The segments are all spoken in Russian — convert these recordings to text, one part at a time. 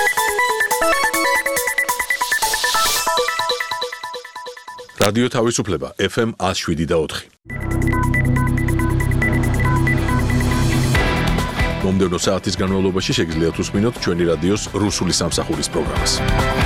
რადიო თავისუფლება FM 107.4. მომდევნო საათის განმავლობაში შეგიძლიათ უსმინოთ ჩვენი რადიოს რუსული სამსახურის პროგრამას.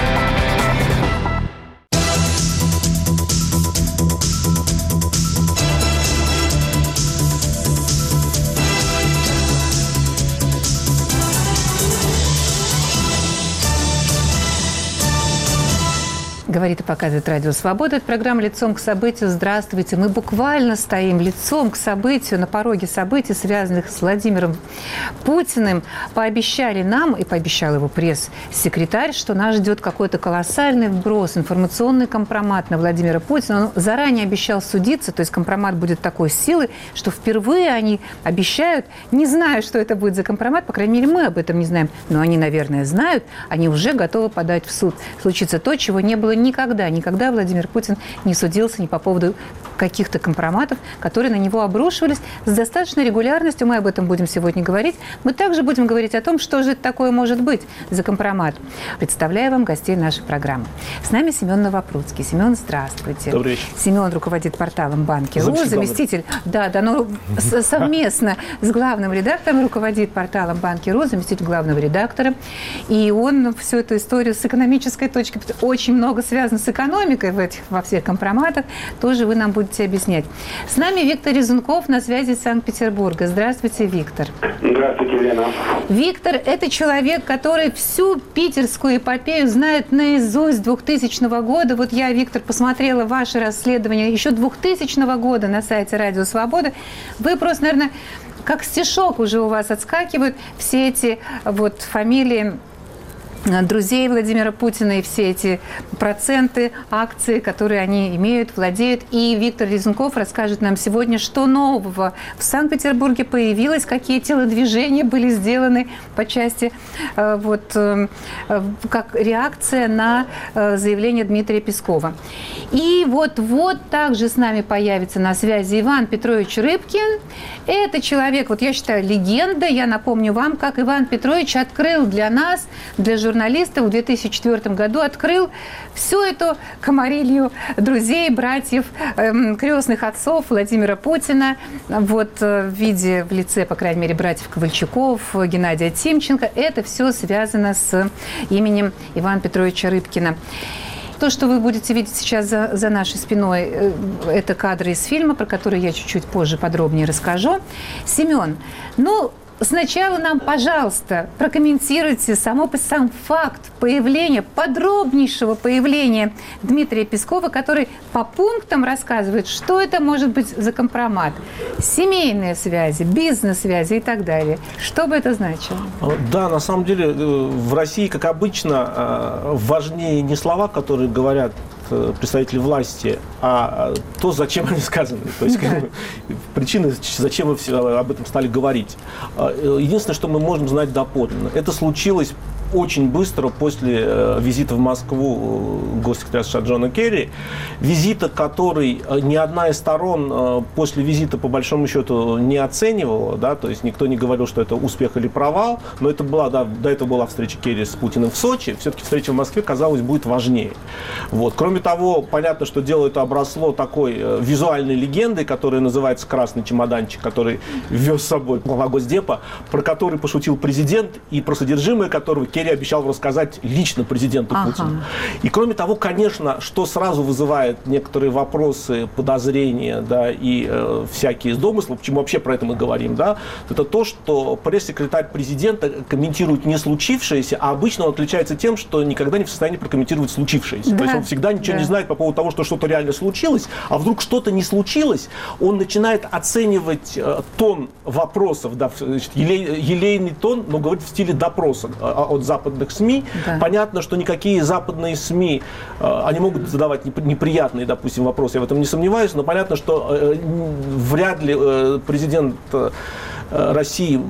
Говорит и показывает Радио Свобода. Это программа «Лицом к событию». Здравствуйте. Мы буквально стоим лицом к событию, на пороге событий, связанных с Владимиром Путиным. Пообещали нам, и пообещал его пресс-секретарь, что нас ждет какой-то колоссальный вброс, информационный компромат на Владимира Путина. Он заранее обещал судиться, то есть компромат будет такой силы, что впервые они обещают, не зная, что это будет за компромат, по крайней мере, мы об этом не знаем, но они, наверное, знают, они уже готовы подать в суд. Случится то, чего не было никогда Владимир Путин не судился ни по поводу каких-то компроматов, которые на него обрушивались с достаточной регулярностью. Мы об этом будем сегодня говорить. Мы также будем говорить о том, что же это такое может быть за компромат. Представляю вам гостей нашей программы. С нами Семен Новопрудский. Семен, здравствуйте. Добрый вечер. Семен руководит порталом «Банки.ру», заместитель, совместно с главным редактором руководит порталом «Банки.ру», заместитель главного редактора. И он всю эту историю с экономической точки, очень много связано с экономикой во всех компроматах, тоже вы нам будете объяснять. С нами Виктор Резунков на связи из Санкт-Петербурга. Здравствуйте, Виктор. Здравствуйте, Лена. Виктор – это человек, который всю питерскую эпопею знает наизусть 2000 года. Вот я, Виктор, посмотрела ваше расследование еще 2000 года на сайте Радио Свобода. Вы просто, наверное, как стишок уже у вас отскакивают все эти вот фамилии друзей Владимира Путина и все эти проценты, акции, которые они имеют, владеют. И Виктор Резунков расскажет нам сегодня, что нового в Санкт-Петербурге появилось, какие телодвижения были сделаны по части как реакция на заявление Дмитрия Пескова. И вот также с нами появится на связи Иван Петрович Рыбкин. Это человек, вот я считаю, легенда. Я напомню вам, как Иван Петрович открыл для нас, для журналистов в 2004 году, открыл всю эту комарилью друзей, братьев, крестных отцов Владимира Путина, в лице, по крайней мере, братьев Ковальчуков, Геннадия Тимченко. Это все связано с именем Ивана Петровича Рыбкина. То, что вы будете видеть сейчас за нашей спиной, это кадры из фильма, про который я чуть-чуть позже подробнее расскажу. Семен, сначала нам, пожалуйста, прокомментируйте сам факт подробнейшего появления Дмитрия Пескова, который по пунктам рассказывает, что это может быть за компромат. Семейные связи, бизнес-связи и так далее. Что бы это значило? Да, на самом деле, в России, как обычно, важнее не слова, которые говорят представители власти, а то, зачем они сказаны. То есть причины, зачем мы все об этом стали говорить. Единственное, что мы можем знать доподлинно, это случилось очень быстро после визита в Москву госсекретаря США Джона Керри, визита, который ни одна из сторон после визита, по большому счету, не оценивала, да, то есть никто не говорил, что это успех или провал, но это была, до этого была встреча Керри с Путиным в Сочи, все-таки встреча в Москве, казалось, будет важнее. Кроме того, понятно, что дело это обросло такой визуальной легендой, которая называется «Красный чемоданчик», который вез с собой глава Госдепа, про который пошутил президент и про содержимое которого Керри обещал рассказать лично президенту Путину. И кроме того, конечно, что сразу вызывает некоторые вопросы, подозрения, да, и всякие домыслы, почему вообще про это мы говорим, да, это то, что пресс-секретарь президента комментирует не случившееся, а обычно он отличается тем, что никогда не в состоянии прокомментировать случившееся. Да. То есть он всегда ничего не знает по поводу того, что что-то реально случилось, а вдруг что-то не случилось, он начинает оценивать тон вопросов, да, елейный тон, но говорит в стиле допроса от западных СМИ. Да. Понятно, что никакие западные СМИ, они могут задавать неприятные, допустим, вопросы, я в этом не сомневаюсь, но понятно, что вряд ли президент России,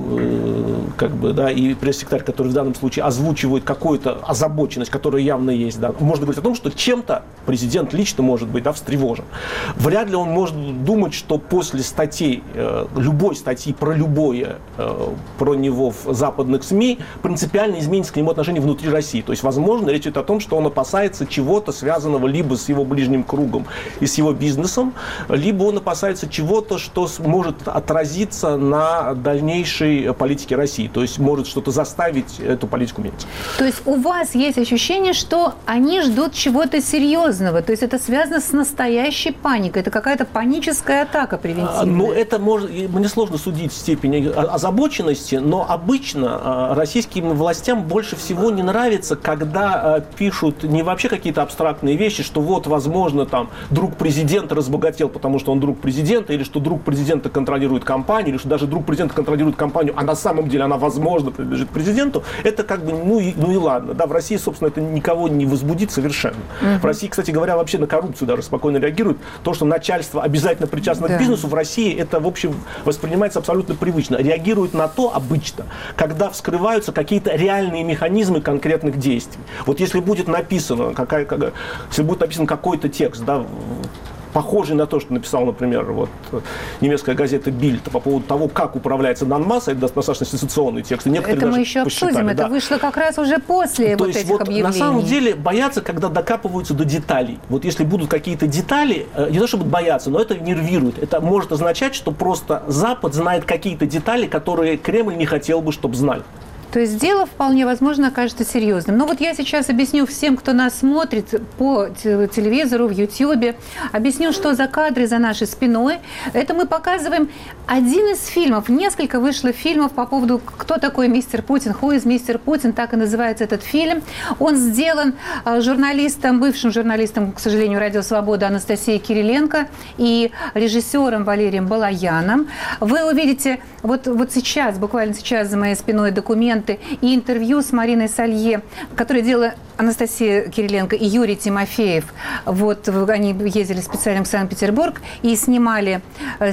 как бы, да, и пресс-секретарь, который в данном случае озвучивает какую-то озабоченность, которая явно есть, да, можно говорить о том, что чем-то президент лично может быть, да, встревожен. Вряд ли он может думать, что после статей, любой статьи про любое, про него в западных СМИ, принципиально изменится к нему отношение внутри России. То есть, возможно, речь идет о том, что он опасается чего-то, связанного либо с его ближним кругом и с его бизнесом, либо он опасается чего-то, что может отразиться на дальнейшей политике России. То есть, может что-то заставить эту политику менять. То есть, у вас есть ощущение, что они ждут чего-то серьезного? То есть, это связано с настоящей паникой? Это какая-то паническая атака превентивная? Ну, это мне сложно судить степень озабоченности, но обычно российским властям больше всего не нравится, когда пишут не вообще какие-то абстрактные вещи, что вот, возможно, там, друг президента разбогател, потому что он друг президента, или что друг президента контролирует компанию, или что даже друг президента контролирует компанию, а на самом деле она, возможно, принадлежит президенту. Это как бы, ну и ладно. Да, в России, собственно, это никого не возбудит совершенно. В России, кстати говоря, вообще на коррупцию даже спокойно реагируют. То, что начальство обязательно причастно к бизнесу, в России это, в общем, воспринимается абсолютно привычно. Реагируют на то обычно, когда вскрываются какие-то реальные механизмы конкретных действий. Вот если будет написано, если будет написан какой-то текст, да, похожий на то, что написал, например, вот, немецкая газета «Бильд» по поводу того, как управляется Донбасс, это достаточно сенсационный текст. Это мы еще обсудим, это вышло как раз уже после вот этих объявлений. На самом деле боятся, когда докапываются до деталей. Вот если будут какие-то детали, не то чтобы боятся, но это нервирует. Это может означать, что просто Запад знает какие-то детали, которые Кремль не хотел бы, чтобы знали. То есть дело вполне возможно окажется серьезным. Но вот я сейчас объясню всем, кто нас смотрит по телевизору, в Ютьюбе, объясню, что за кадры за нашей спиной. Это мы показываем один из фильмов. Несколько вышло фильмов по поводу, кто такой мистер Путин, who is мистер Путин, так и называется этот фильм. Он сделан журналистом, бывшим журналистом, к сожалению, «Радио Свобода» Анастасией Кириленко и режиссером Валерием Балаяном. Вы увидите вот сейчас, буквально сейчас за моей спиной документ и интервью с Мариной Салье, которое делала Анастасия Кириленко и Юрий Тимофеев. Вот они ездили специально в Санкт-Петербург и снимали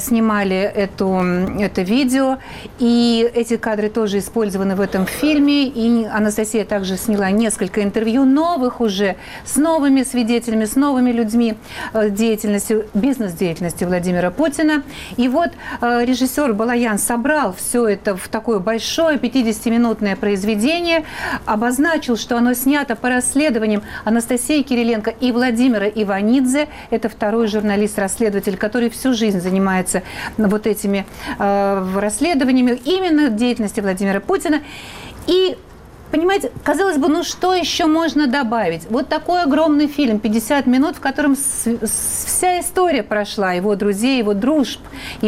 это видео. И эти кадры тоже использованы в этом фильме. И Анастасия также сняла несколько интервью новых уже с новыми свидетелями, с новыми людьми бизнес-деятельности Владимира Путина. И вот режиссер Балаян собрал все это в такое большое 50-минутное произведение, обозначил, что оно снято по расследованиям Анастасии Кириленко и Владимира Иванидзе. Это второй журналист-расследователь, который всю жизнь занимается вот этими расследованиями именно деятельности Владимира Путина. И понимаете, казалось бы, ну что еще можно добавить? Вот такой огромный фильм, 50 минут, в котором вся история прошла, его друзей, его дружб,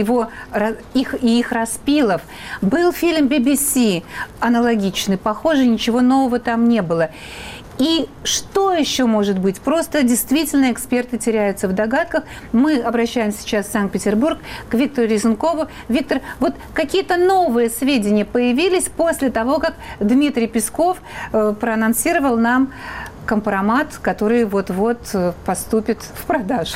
их распилов. Был фильм BBC аналогичный, похоже, ничего нового там не было. И что еще может быть? Просто действительно эксперты теряются в догадках. Мы обращаемся сейчас в Санкт-Петербург к Виктору Резункову. Виктор, вот какие-то новые сведения появились после того, как Дмитрий Песков проанонсировал нам компромат, который вот-вот поступит в продажу.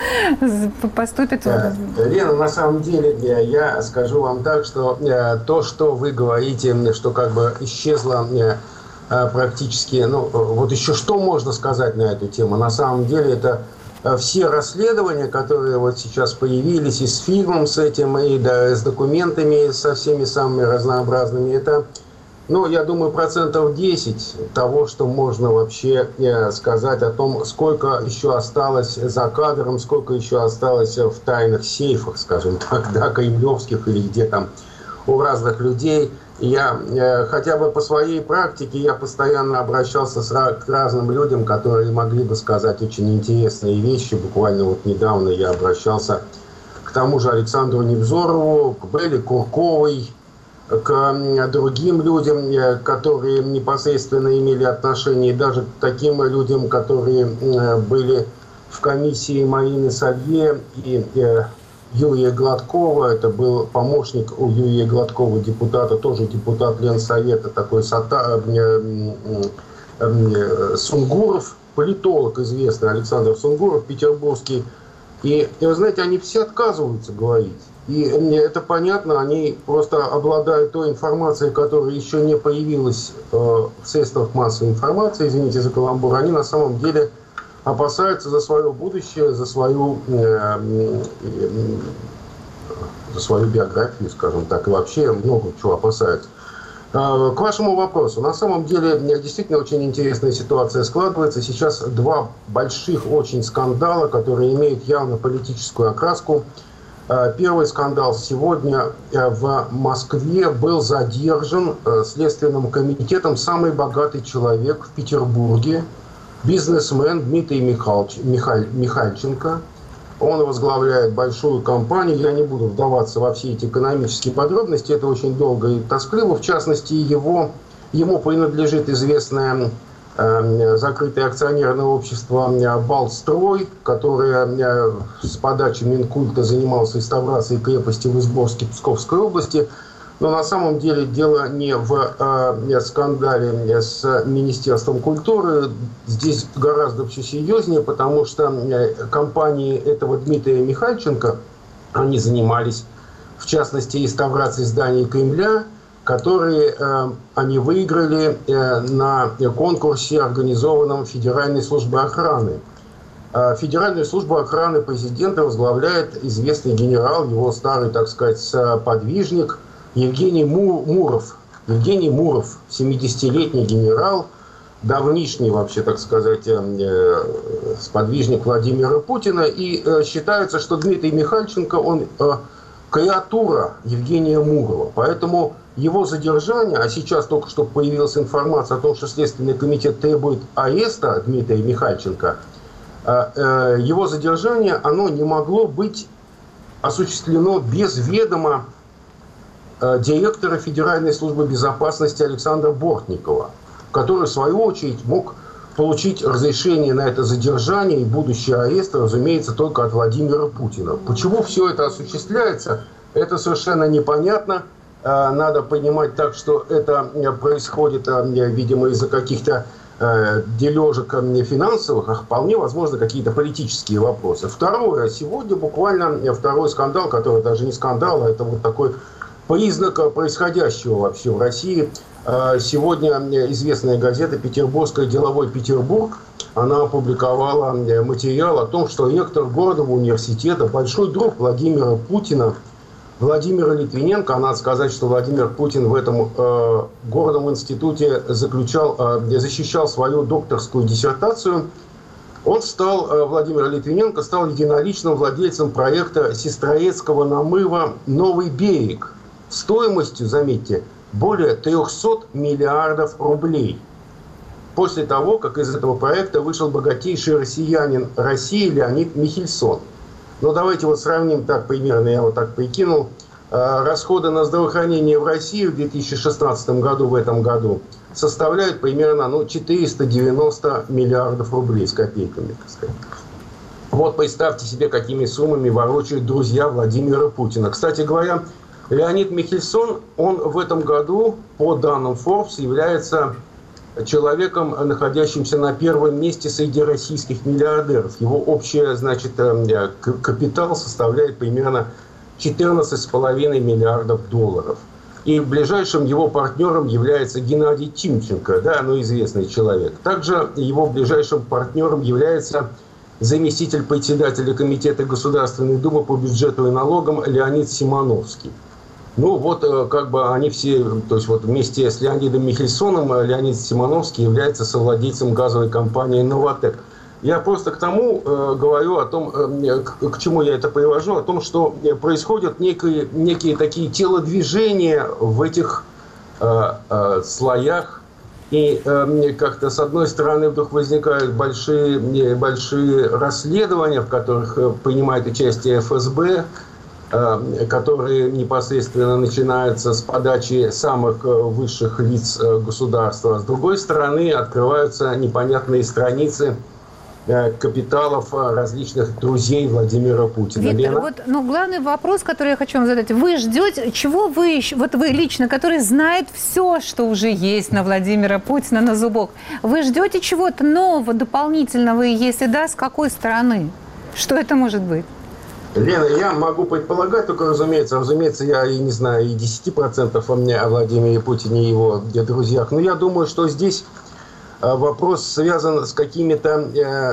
Лена, на самом деле, я скажу вам так, что то, что вы говорите, что как бы исчезло практически, ну, вот еще что можно сказать на эту тему? На самом деле это все расследования, которые вот сейчас появились и с фильмом с этим, и с документами со всеми самыми разнообразными, это, ну, я думаю, 10% того, что можно вообще сказать о том, сколько еще осталось за кадром, сколько еще осталось в тайных сейфах, скажем так, да, кремлевских или где там у разных людей. Я хотя бы по своей практике я постоянно обращался к разным людям, которые могли бы сказать очень интересные вещи. Буквально вот недавно я обращался к тому же Александру Невзорову, к Белле Курковой, к другим людям, которые непосредственно имели отношение, и даже к таким людям, которые были в комиссии Марины Салье и Юрия Гладкова. Это был помощник у Юрия Гладкова, депутата, тоже депутат Ленсовета, такой Сунгуров, политолог известный, Александр Сунгуров, петербургский. И вы знаете, они все отказываются говорить. И это понятно, они просто обладают той информацией, которая еще не появилась в средствах массовой информации, извините за каламбур, они на самом деле опасаются за свое будущее, за свою биографию, скажем так, и вообще много чего опасаются. К вашему вопросу. На самом деле действительно очень интересная ситуация складывается. Сейчас два больших очень скандала, которые имеют явно политическую окраску. Первый скандал: сегодня в Москве был задержан Следственным комитетом самый богатый человек в Петербурге, бизнесмен Дмитрий Михальченко. Он возглавляет большую компанию. Я не буду вдаваться во все эти экономические подробности, это очень долго и тоскливо. В частности, ему принадлежит известное закрытое акционерное общество «Балтстрой», которое с подачи Минкульта занималось реставрацией крепости в Изборске Псковской области. Но на самом деле дело не в скандале с Министерством культуры. Здесь гораздо все серьезнее, потому что компании этого Дмитрия Михальченко, они занимались, в частности, реставрацией зданий Кремля, которые они выиграли на конкурсе, организованном Федеральной службой охраны. Федеральную службу охраны президента возглавляет известный генерал, его старый, так сказать, подвижник Евгений Муров. Евгений Муров, 70-летний генерал, давнишний вообще, так сказать, сподвижник Владимира Путина. И считается, что Дмитрий Михальченко, он креатура Евгения Мурова. Поэтому его задержание, а сейчас только что появилась информация о том, что Следственный комитет требует ареста Дмитрия Михальченко, его задержание, оно не могло быть осуществлено без ведома директора Федеральной службы безопасности Александра Бортникова, который, в свою очередь, мог получить разрешение на это задержание и будущий арест, разумеется, только от Владимира Путина. Почему все это осуществляется, это совершенно непонятно. Надо понимать так, что это происходит, видимо, из-за каких-то дележек финансовых, а вполне возможно какие-то политические вопросы. Второе, сегодня буквально второй скандал, который даже не скандал, а это вот такой признак происходящего вообще в России. Сегодня известная газета «Петербургская деловой Петербург», она опубликовала материал о том, что ректор Городова университета, большой друг Владимира Путина, Владимир Литвиненко, надо сказать, что Владимир Путин в этом городовом институте защищал свою докторскую диссертацию. Владимир Литвиненко стал единоличным владельцем проекта Сестрорецкого намыва «Новый берег» стоимостью, заметьте, более 300 миллиардов рублей. После того, как из этого проекта вышел богатейший россиянин России Леонид Михельсон. Но давайте вот сравним так примерно, я вот так прикинул. Расходы на здравоохранение в России в 2016 году, в этом году, составляют примерно 490 миллиардов рублей с копейками, так сказать. Вот представьте себе, какими суммами ворочают друзья Владимира Путина. Кстати говоря, Леонид Михельсон, он в этом году, по данным Forbes, является человеком, находящимся на первом месте среди российских миллиардеров. Его общий, капитал составляет примерно 14,5 миллиардов долларов. И ближайшим его партнером является Геннадий Тимченко, известный человек. Также его ближайшим партнером является заместитель председателя Комитета Государственной Думы по бюджету и налогам Леонид Симоновский. Они все, то есть вместе с Леонидом Михельсоном Леонид Симоновский является совладельцем газовой компании «Новатэк». Я просто к тому говорю о том, к чему я это привожу, о том, что происходят некие такие телодвижения в этих слоях. И как-то с одной стороны вдруг возникают большие расследования, в которых принимает участие ФСБ, которые непосредственно начинаются с подачи самых высших лиц государства. С другой стороны, открываются непонятные страницы капиталов различных друзей Владимира Путина. Виктор, главный вопрос, который я хочу вам задать. Вы ждете, чего вы лично, который знает все, что уже есть на Владимира Путина, на зубок, вы ждете чего-то нового, дополнительного, и если да, с какой стороны? Что это может быть? Лена, я могу предполагать, только, разумеется, я и не знаю и 10% о Владимире Путине и его друзьях, но я думаю, что здесь вопрос связан с какими-то,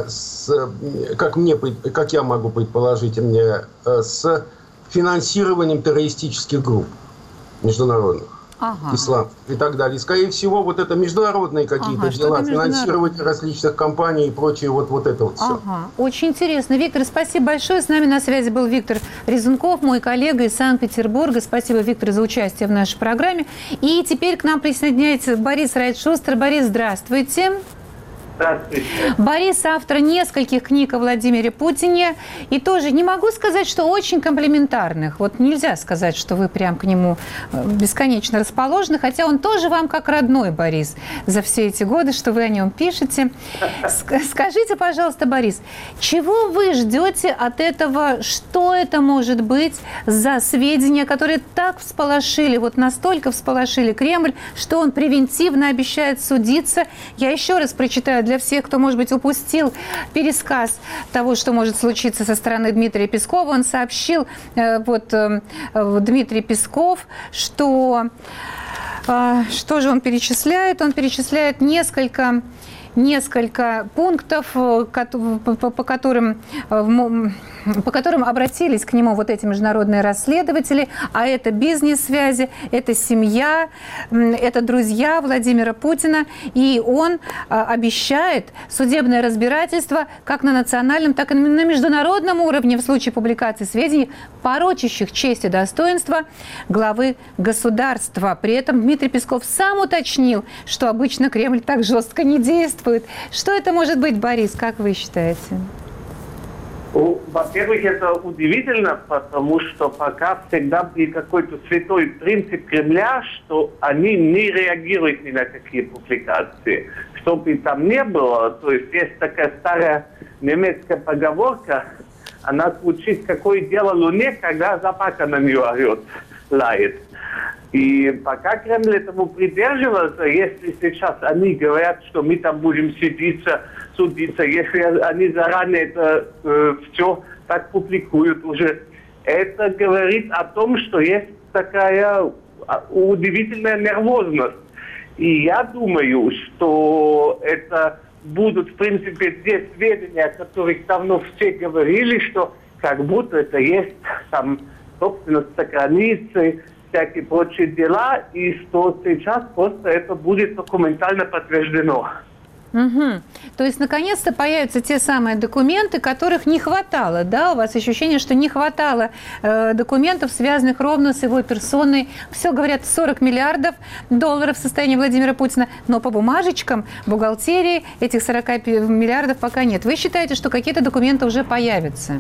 как я могу предположить, с финансированием террористических групп международных. Ислам и так далее. И, скорее всего, вот это международные какие-то дела, финансирование различных компаний и прочее, вот это вот все. Очень интересно. Виктор, спасибо большое. С нами на связи был Виктор Резунков, мой коллега из Санкт-Петербурга. Спасибо, Виктор, за участие в нашей программе. И теперь к нам присоединяется Борис Райт-Шустер. Борис, здравствуйте. Здравствуйте. Борис – автор нескольких книг о Владимире Путине. И тоже не могу сказать, что очень комплиментарных. Вот нельзя сказать, что вы прям к нему бесконечно расположены. Хотя он тоже вам как родной, Борис, за все эти годы, что вы о нем пишете. Скажите, пожалуйста, Борис, чего вы ждете от этого? Что это может быть за сведения, которые так всполошили, вот настолько всполошили Кремль, что он превентивно обещает судиться? Я еще раз прочитаю для всех, кто, может быть, упустил пересказ того, что может случиться со стороны Дмитрия Пескова. Он сообщил, Дмитрий Песков, что же он перечисляет? Он перечисляет несколько пунктов, по которым обратились к нему вот эти международные расследователи, а это бизнес-связи, это семья, это друзья Владимира Путина, и он обещает судебное разбирательство как на национальном, так и на международном уровне в случае публикации сведений, порочащих честь и достоинство главы государства. При этом Дмитрий Песков сам уточнил, что обычно Кремль так жестко не действует. Что это может быть, Борис, как вы считаете? Во-первых, это удивительно, потому что пока всегда был какой-то святой принцип Кремля, что они не реагируют ни на какие публикации. Что бы там ни было, то есть есть такая старая немецкая поговорка, она звучит: какое дело Луне, когда собака на нее орет, лает. И пока Кремль этому придерживается, если сейчас они говорят, что мы там будем судиться, если они заранее это все так публикуют уже, это говорит о том, что есть такая удивительная нервозность. И я думаю, что это будут, в принципе, те сведения, о которых давно все говорили, что как будто это есть там собственность за границей, всякие прочие дела, и что сейчас просто это будет документально подтверждено. Угу. То есть, наконец-то появятся те самые документы, которых не хватало, да? У вас ощущение, что не хватало документов, связанных ровно с его персоной. Все говорят, 40 миллиардов долларов в состоянии Владимира Путина, но по бумажечкам, бухгалтерии этих 40 миллиардов пока нет. Вы считаете, что какие-то документы уже появятся?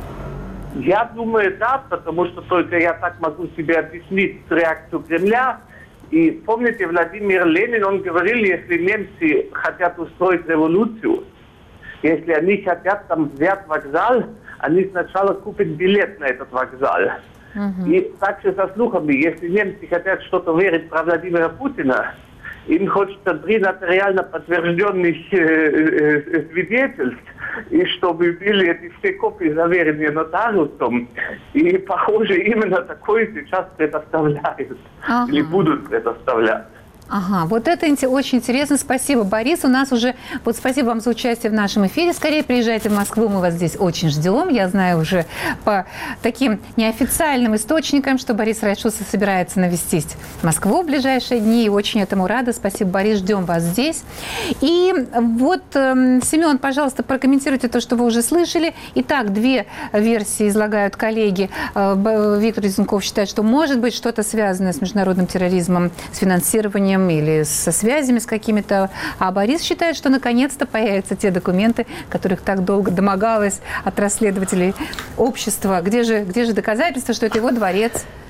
Я думаю, да, потому что только я так могу себе объяснить реакцию Кремля. И помните, Владимир Ленин, он говорил, если немцы хотят устроить революцию, если они хотят там взять вокзал, они сначала купят билет на этот вокзал. И также со слухами, если немцы хотят что-то верить про Владимира Путина, им хочется 3 нотариально подтвержденных свидетельств, и чтобы были эти все копии заверенные нотариусом. И, похоже, именно такое сейчас предоставляют. Или будут предоставлять. Ага, вот это очень интересно. Спасибо, Борис. У нас уже... Вот спасибо вам за участие в нашем эфире. Скорее приезжайте в Москву, мы вас здесь очень ждем. Я знаю уже по таким неофициальным источникам, что Борис Райт-Шустер собирается навестить Москву в ближайшие дни. И очень этому рада. Спасибо, Борис. Ждем вас здесь. И вот, Семен, пожалуйста, прокомментируйте то, что вы уже слышали. Итак, 2 версии излагают коллеги. Виктор Резунков считает, что может быть что-то связанное с международным терроризмом, с финансированием или со связями с какими-то. А Борис считает, что наконец-то появятся те документы, которых так долго домогалось от расследователей общества. Где же доказательства, что это его дворец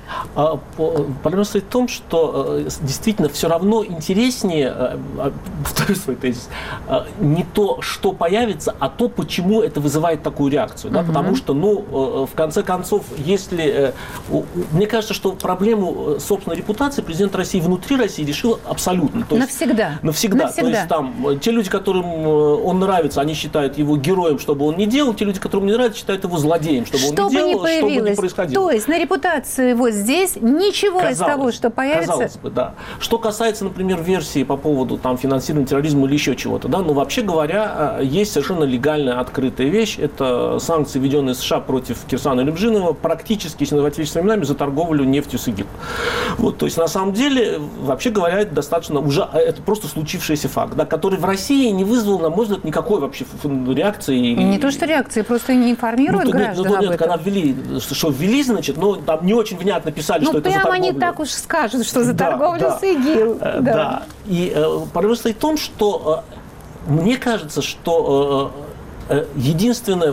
Проблема состоит в том, что действительно все равно интереснее, повторю свой тезис, не то, что появится, а то, почему это вызывает такую реакцию. Да? Потому что, в конце концов, если... Мне кажется, что проблему собственной репутации президент России внутри России решил абсолютно. То есть, навсегда. То есть там те люди, которым он нравится, они считают его героем, что бы он ни делал, те люди, которым не нравится, считают его злодеем, что бы он ни делал, что бы ни происходило. То есть на репутацию его здесь ничего из того, что появится... Казалось бы, да. Что касается, например, версии по поводу там, финансирования терроризма или еще чего-то, да, но вообще говоря, есть совершенно легальная открытая вещь. Это санкции, введенные США против Кирсана Лебжинова, практически, если называть вещи своими именами, за торговлю нефтью с ИГИЛ. Вот, то есть, на самом деле, вообще говоря, это достаточно уже, это просто случившийся факт, да, который в России не вызвал, на мой взгляд, никакой вообще реакции. Не то, что реакции, просто не информируют граждан об этом. Когда ввели, значит, там не очень внятно писали, что это за торговлю. Прямо не так уж скажут, что за торговлю с ИГИЛ. Да. И проблема состоит в том, что мне кажется, что единственное,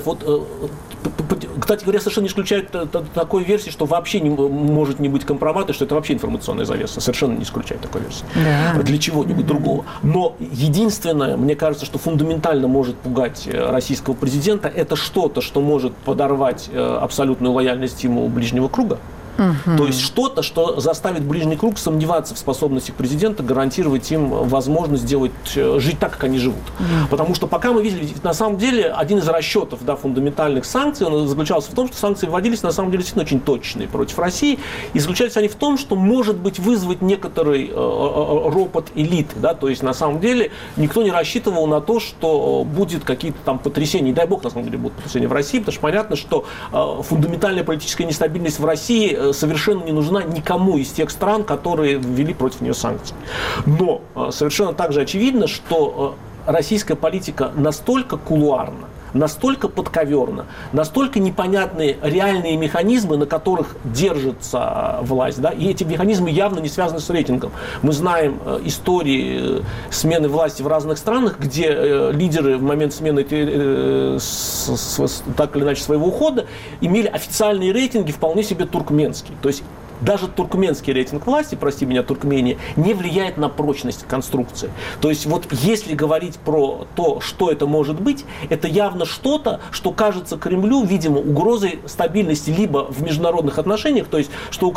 кстати говоря, совершенно не исключает такой версии, что вообще не может не быть компромата, что это вообще информационная завеса. Совершенно не исключает такой версии. Да. Для чего-нибудь другого. Но единственное, мне кажется, что фундаментально может пугать российского президента, это что-то, что может подорвать абсолютную лояльность ему ближнего круга. То есть что-то, что заставит ближний круг сомневаться в способностях президента гарантировать им возможность жить так, как они живут. Потому что пока мы видели, на самом деле, один из расчетов фундаментальных санкций, он заключался в том, что санкции вводились, на самом деле, действительно очень точные против России. И заключались они в том, что, может быть, вызвать некоторый ропот элиты. Да? То есть, на самом деле, никто не рассчитывал на то, что будет какие-то там потрясения. Не дай бог, на самом деле, будут потрясения в России, потому что понятно, что фундаментальная политическая нестабильность в России совершенно не нужна никому из тех стран, которые ввели против нее санкции. Но совершенно также очевидно, что российская политика настолько кулуарна, настолько подковерна, настолько непонятны реальные механизмы, на которых держится власть, да, и эти механизмы явно не связаны с рейтингом. Мы знаем истории смены власти в разных странах, где лидеры в момент смены так или иначе своего ухода имели официальные рейтинги вполне себе туркменские. То есть даже туркменский рейтинг власти, прости меня, Туркмения, не влияет на прочность конструкции. То есть вот если говорить про то, что это может быть, это явно что-то, что кажется Кремлю, видимо, угрозой стабильности либо в международных отношениях, то есть что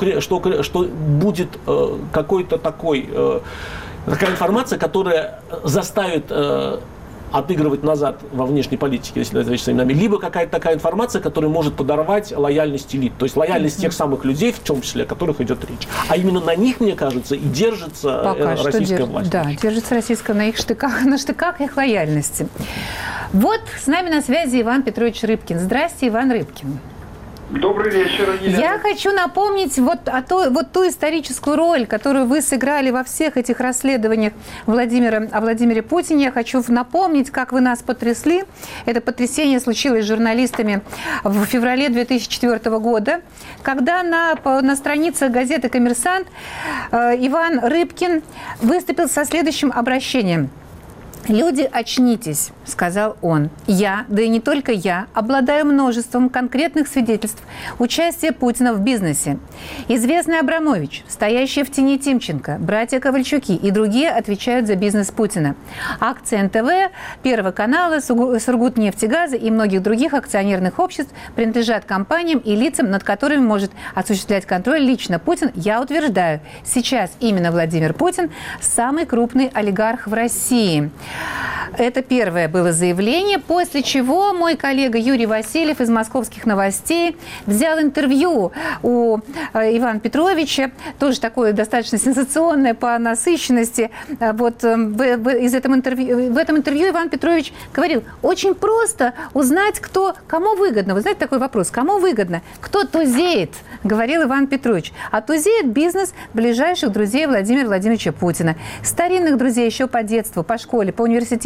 будет какой-то такая информация, которая заставит отыгрывать назад во внешней политике, если это вещи своими именами, либо какая-то такая информация, которая может подорвать лояльность элит, то есть лояльность тех самых людей, в том числе, о которых идет речь. А именно на них, мне кажется, и держится российская власть. Да, держится российская на штыках их лояльности. Вот с нами на связи Иван Петрович Рыбкин. Здрасте, Иван Рыбкин. Добрый вечер, Елена. Я хочу напомнить ту историческую роль, которую вы сыграли во всех этих расследованиях о Владимире Путине. Я хочу напомнить, как вы нас потрясли. Это потрясение случилось с журналистами в феврале 2004 года, когда на страницах газеты «Коммерсант» Иван Рыбкин выступил со следующим обращением. «Люди, очнитесь», – сказал он. «Я, да и не только я, обладаю множеством конкретных свидетельств участия Путина в бизнесе. Известный Абрамович, стоящий в тени Тимченко, братья Ковальчуки и другие отвечают за бизнес Путина. Акции НТВ, Первого канала, Сургутнефтегаза и многих других акционерных обществ принадлежат компаниям и лицам, над которыми может осуществлять контроль лично Путин. Я утверждаю, сейчас именно Владимир Путин самый крупный олигарх в России». Это первое было заявление, после чего мой коллега Юрий Васильев из «Московских новостей» взял интервью у Ивана Петровича, тоже такое достаточно сенсационное по насыщенности. В этом интервью Иван Петрович говорил, очень просто узнать, кому выгодно. Вы знаете такой вопрос, кому выгодно? Кто тузеет, говорил Иван Петрович. А тузеет бизнес ближайших друзей Владимира Владимировича Путина. Старинных друзей еще по детству, по школе, по университету.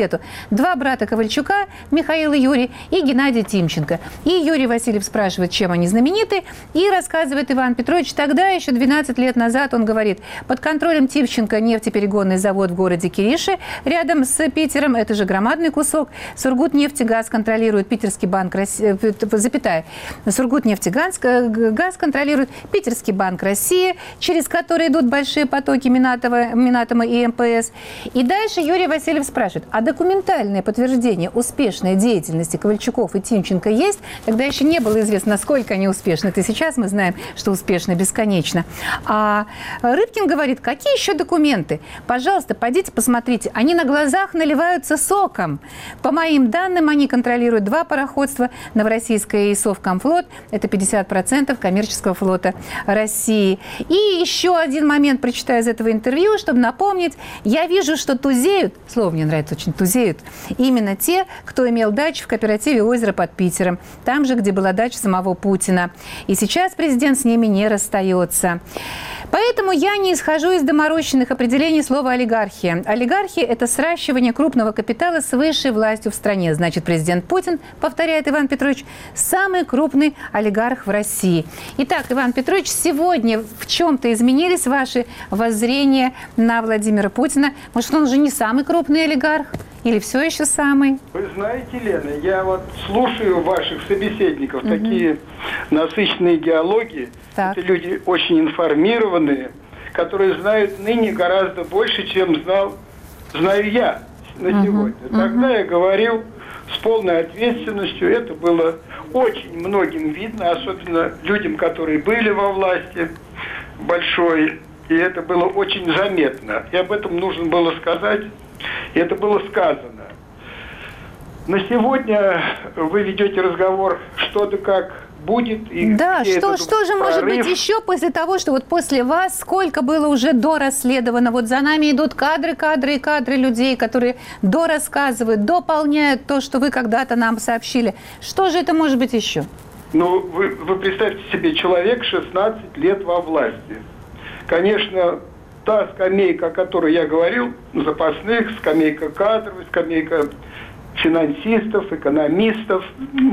свету. Два брата Ковальчука, Михаил и Юрий, и Геннадий Тимченко. И Юрий Васильев спрашивает, чем они знамениты, и рассказывает Иван Петрович, тогда еще 12 лет назад он говорит, под контролем Тимченко нефтеперегонный завод в городе Кириши, рядом с Питером, это же громадный кусок, Сургутнефтегаз контролирует Питерский банк России, запятая, Сургутнефтегаз газ контролирует Питерский банк России, через который идут большие потоки Минатома и МПС. И дальше Юрий Васильев спрашивает, а документальное подтверждение успешной деятельности Ковальчуков и Тимченко есть? Тогда еще не было известно, насколько они успешны. Это сейчас мы знаем, что успешно бесконечно. А Рыбкин говорит, какие еще документы? Пожалуйста, пойдите посмотрите. Они на глазах наливаются соком. По моим данным, они контролируют 2 пароходства, Новороссийское и Совкомфлот. Это 50% коммерческого флота России. И еще один момент прочитаю из этого интервью, чтобы напомнить. Я вижу, что тузеют, слово мне нравится очень, тузеют, именно те, кто имел дачу в кооперативе «Озеро» под Питером. Там же, где была дача самого Путина. И сейчас президент с ними не расстается. Поэтому я не исхожу из доморощенных определений слова «олигархия». Олигархия – это сращивание крупного капитала с высшей властью в стране. Значит, президент Путин, повторяет Иван Петрович, самый крупный олигарх в России. Итак, Иван Петрович, сегодня в чем-то изменились ваши воззрения на Владимира Путина? Может, он же не самый крупный олигарх? Или все еще самый? Вы знаете, Лена, я вот слушаю ваших собеседников, такие насыщенные диалоги. Так. Это люди очень информированные, которые знают ныне гораздо больше, чем знаю я на сегодня. Тогда я говорил с полной ответственностью, это было очень многим видно, особенно людям, которые были во власти большой, и это было очень заметно. И об этом нужно было сказать. И это было сказано. На сегодня вы ведете разговор, что да как будет. И да, что же может быть еще после того, что вот после вас сколько было уже дорасследовано? Вот за нами идут кадры людей, которые дорассказывают, дополняют то, что вы когда-то нам сообщили. Что же это может быть еще? Ну, вы представьте себе, человек 16 лет во власти. Конечно, та скамейка, о которой я говорил, запасных, скамейка кадровых, скамейка финансистов, экономистов,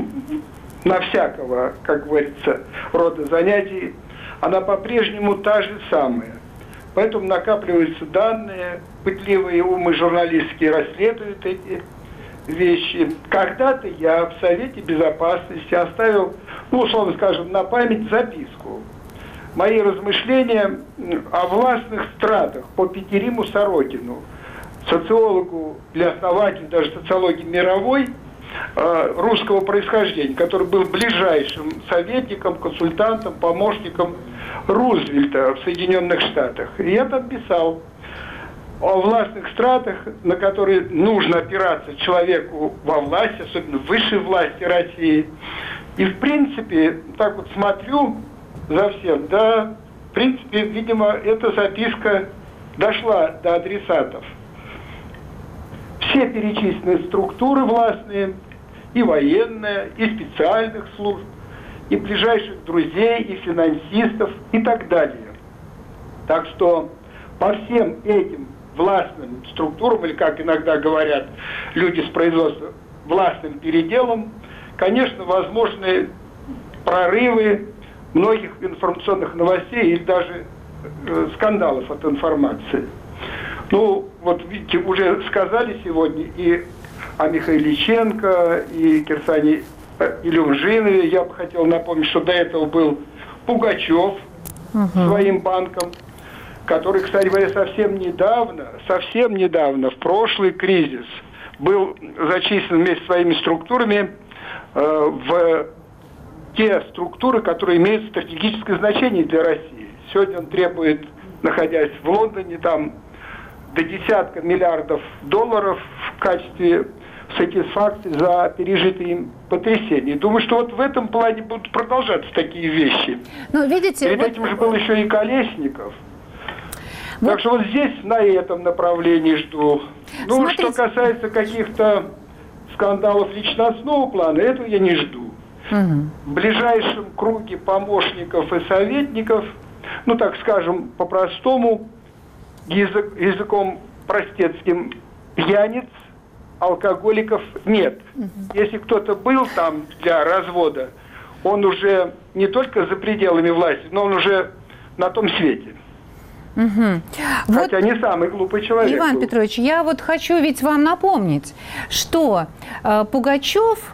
на всякого, как говорится, рода занятий, она по-прежнему та же самая. Поэтому накапливаются данные, пытливые умы журналистские расследуют эти вещи. Когда-то я в Совете Безопасности оставил, условно скажем, на память записку. Мои размышления о властных стратах по Петериму Сорокину, социологу или основателю даже социологии мировой, русского происхождения, который был ближайшим советником, консультантом, помощником Рузвельта в Соединенных Штатах. И я там писал о властных стратах, на которые нужно опираться человеку во власти, особенно в высшей власти России. И в принципе, так вот смотрю за всем, да, в принципе, видимо, эта записка дошла до адресатов. Все перечисленные структуры властные, и военные, и специальных служб, и ближайших друзей, и финансистов, и так далее. Так что по всем этим властным структурам, или, как иногда говорят люди с производства, властным переделом, конечно, возможны прорывы многих информационных новостей или даже скандалов от информации. Ну, вот видите, уже сказали сегодня и о Михайличенко, и Кирсане Илюмжинове. Я бы хотел напомнить, что до этого был Пугачев своим банком, который, кстати говоря, совсем недавно, в прошлый кризис, был зачислен вместе с своими структурами в те структуры, которые имеют стратегическое значение для России. Сегодня он требует, находясь в Лондоне, там до десятка миллиардов долларов в качестве сатисфакции за пережитые им потрясения. Думаю, что вот в этом плане будут продолжаться такие вещи. Ну, видите, перед этим же был еще и Колесников. Вот. Так что вот здесь на этом направлении жду. Ну, смотрите, что касается каких-то скандалов личностного плана, этого я не жду. В ближайшем круге помощников и советников, ну, так скажем, по-простому, языком простецким, пьяниц алкоголиков нет. Если кто-то был там для развода, он уже не только за пределами власти, но он уже на том свете. Хотя не самый глупый человек. Иван был. Петрович, я вот хочу ведь вам напомнить, что Пугачев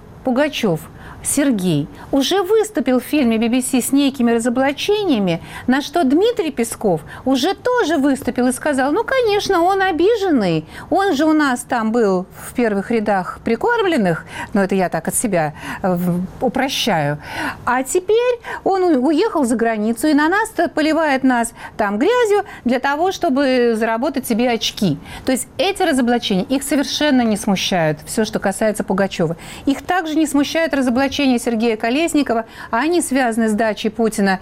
Сергей уже выступил в фильме BBC с некими разоблачениями, на что Дмитрий Песков уже тоже выступил и сказал, ну, конечно, он обиженный, он же у нас там был в первых рядах прикормленных, но это я так от себя упрощаю, а теперь он уехал за границу и на нас поливает нас там грязью для того, чтобы заработать себе очки. То есть эти разоблачения, их совершенно не смущают, все, что касается Пугачева. Их также не смущают разоблачения Сергея Колесникова, а они связаны с дачей Путина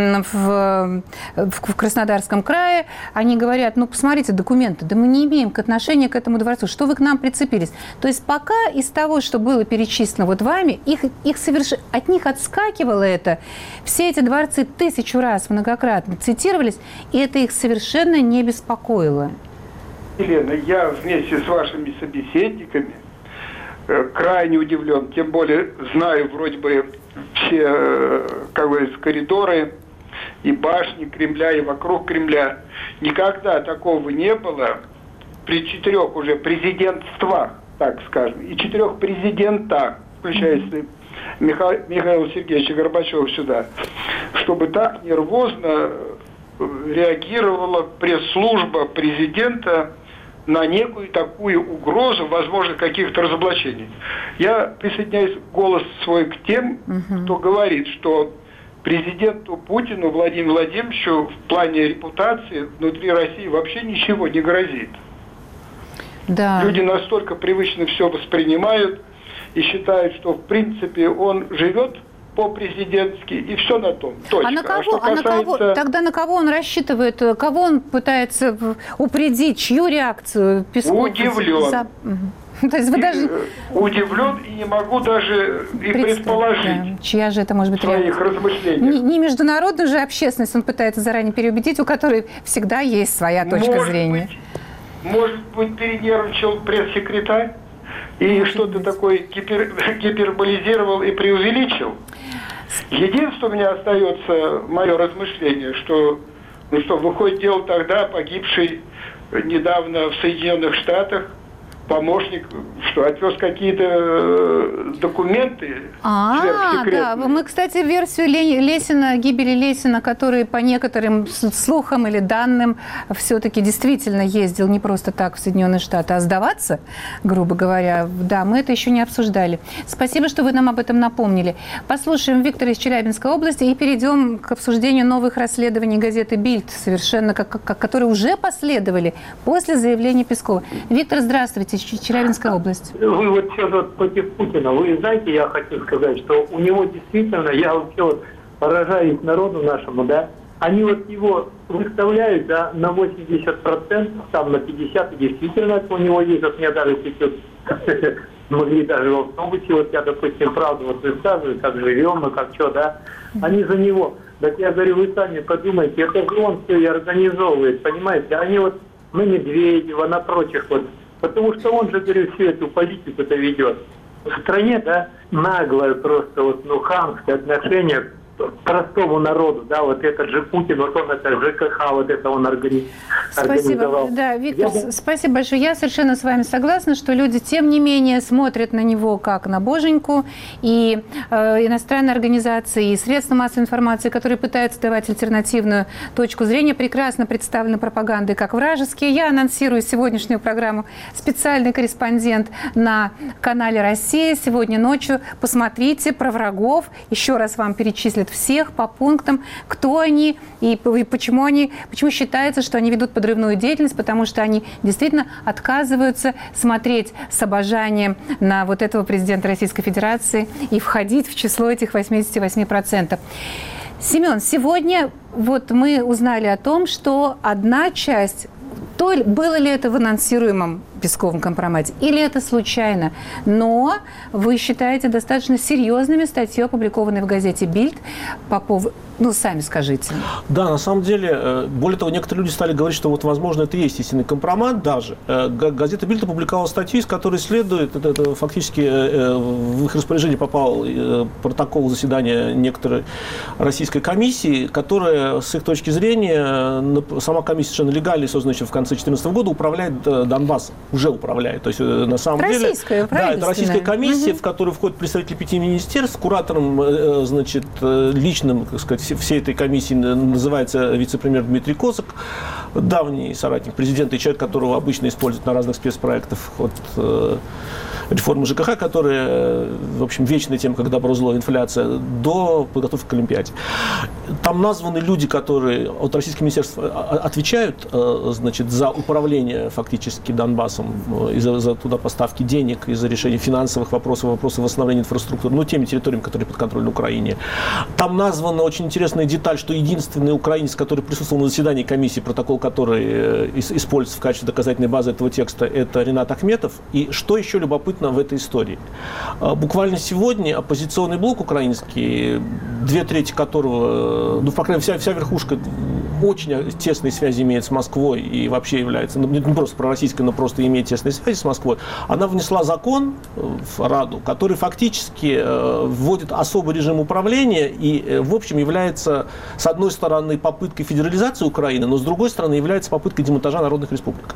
в Краснодарском крае. Они говорят, ну, посмотрите документы, да мы не имеем отношения к этому дворцу, что вы к нам прицепились? То есть пока из того, что было перечислено вот вами, от них отскакивало это. Все эти дворцы 1000 раз многократно цитировались, и это их совершенно не беспокоило. Елена, я вместе с вашими собеседниками крайне удивлен, тем более знаю вроде бы все, как говорится, коридоры и башни Кремля, и вокруг Кремля. Никогда такого не было при 4 уже президентствах, так скажем, и 4 президентах, включая Михаила Сергеевича Горбачева сюда, чтобы так нервозно реагировала пресс-служба президента на некую такую угрозу, возможно, каких-то разоблачений. Я присоединяюсь голос свой к тем, кто говорит, что президенту Путину, Владимиру Владимировичу в плане репутации внутри России вообще ничего не грозит. Да. Люди настолько привычно все воспринимают и считают, что, в принципе, он живет по-президентски, и все на том. Точка. Тогда на кого он рассчитывает, кого он пытается упредить, чью реакцию Песков? Удивлен. То есть вы даже... Удивлен и не могу даже и предположить, да, чья же это может быть своих размышлений. Не международную же общественность он пытается заранее переубедить, у которой всегда есть своя точка зрения. Может быть, перенервничал пресс-секретарь и что-то такое гиперболизировал и преувеличил. Единственное, у меня остается мое размышление, что, выходит дело тогда погибший недавно в Соединенных Штатах помощник, что отвез какие-то документы сверхсекретные. Да. Мы, кстати, версию гибели Лесина, который по некоторым слухам или данным все-таки действительно ездил не просто так в Соединенные Штаты, а сдаваться, грубо говоря. Да, мы это еще не обсуждали. Спасибо, что вы нам об этом напомнили. Послушаем Виктора из Челябинской области и перейдем к обсуждению новых расследований газеты «Бильд», совершенно которые уже последовали после заявления Пескова. Виктор, здравствуйте. Челябинская область. Вы вот сейчас против Путина. Вы знаете, я хочу сказать, что у него действительно, я вообще поражаюсь народу нашему, да, они вот его выставляют, да, на 80%, там на 50%, и действительно у него есть, вот мне даже сейчас могли даже в автобусе, вот я, допустим, правду вот высказываю, как живем мы, как что, да, они за него. Так я говорю, вы сами подумайте, это же он все и организовывает, понимаете, они вот на Медведева, на прочих вот. Потому что он же, говорю, всю эту политику-то ведет. В стране, да, наглое просто хамское отношение к простому народу, да, вот этот же Путин, вот он это ЖКХ, вот это он организовал. Спасибо, да, Виктор, спасибо большое. Я совершенно с вами согласна, что люди, тем не менее, смотрят на него как на боженьку, и иностранные организации, и средства массовой информации, которые пытаются давать альтернативную точку зрения, прекрасно представлены пропагандой как вражеские. Я анонсирую сегодняшнюю программу «Специальный корреспондент» на канале «Россия». Сегодня ночью посмотрите про врагов, еще раз вам перечислят всех по пунктам, кто они и почему считается, что они ведут подрывную деятельность, потому что они действительно отказываются смотреть с обожанием на вот этого президента Российской Федерации и входить в число этих 88%. Семен, сегодня вот мы узнали о том, что одна часть было ли это в анонсируемом Песковом компромате, или это случайно. Но вы считаете достаточно серьезными статьи, опубликованные в газете «Бильд» по поводу... Ну, сами скажите. Да, на самом деле, более того, некоторые люди стали говорить, что вот, возможно, это и есть истинный компромат даже. Газета «Бильд» опубликовала статью, из которой следует, это фактически в их распоряжение попал протокол заседания некоторой российской комиссии, которая, с их точки зрения, сама комиссия совершенно легально и создана еще в конце 2014 года, управляет Донбассом, уже управляет. То есть, на самом деле... Да, это российская комиссия, в которую входят представители 5 министерств, куратором, значит, личным, так сказать, всей этой комиссии называется вице-премьер Дмитрий Козак, давний соратник президента и человек, которого обычно используют на разных спецпроектах от реформы ЖКХ, которая, в общем, вечная тема, как добро, зло, инфляция, до подготовки к Олимпиаде. Там названы люди, которые от российских министерств отвечают, значит, за управление фактически Донбассом, и за туда поставки денег, и за решение финансовых вопросов, вопросов восстановления инфраструктуры, ну, теми территориями, которые подконтрольны Украине. Там названа очень интересная деталь, что единственный украинец, который присутствовал на заседании комиссии, протокол который используется в качестве доказательной базы этого текста, это Ренат Ахметов. И что еще любопытно в этой истории? Буквально сегодня оппозиционный блок украинский, 2/3 которого, ну, по крайней мере, вся верхушка очень тесные связи имеет с Москвой и вообще является, ну, не просто пророссийской, но просто имеет тесные связи с Москвой, она внесла закон в Раду, который фактически вводит особый режим управления и, в общем, является, с одной стороны, попыткой федерализации Украины, но с другой стороны, является попыткой демонтажа народных республик.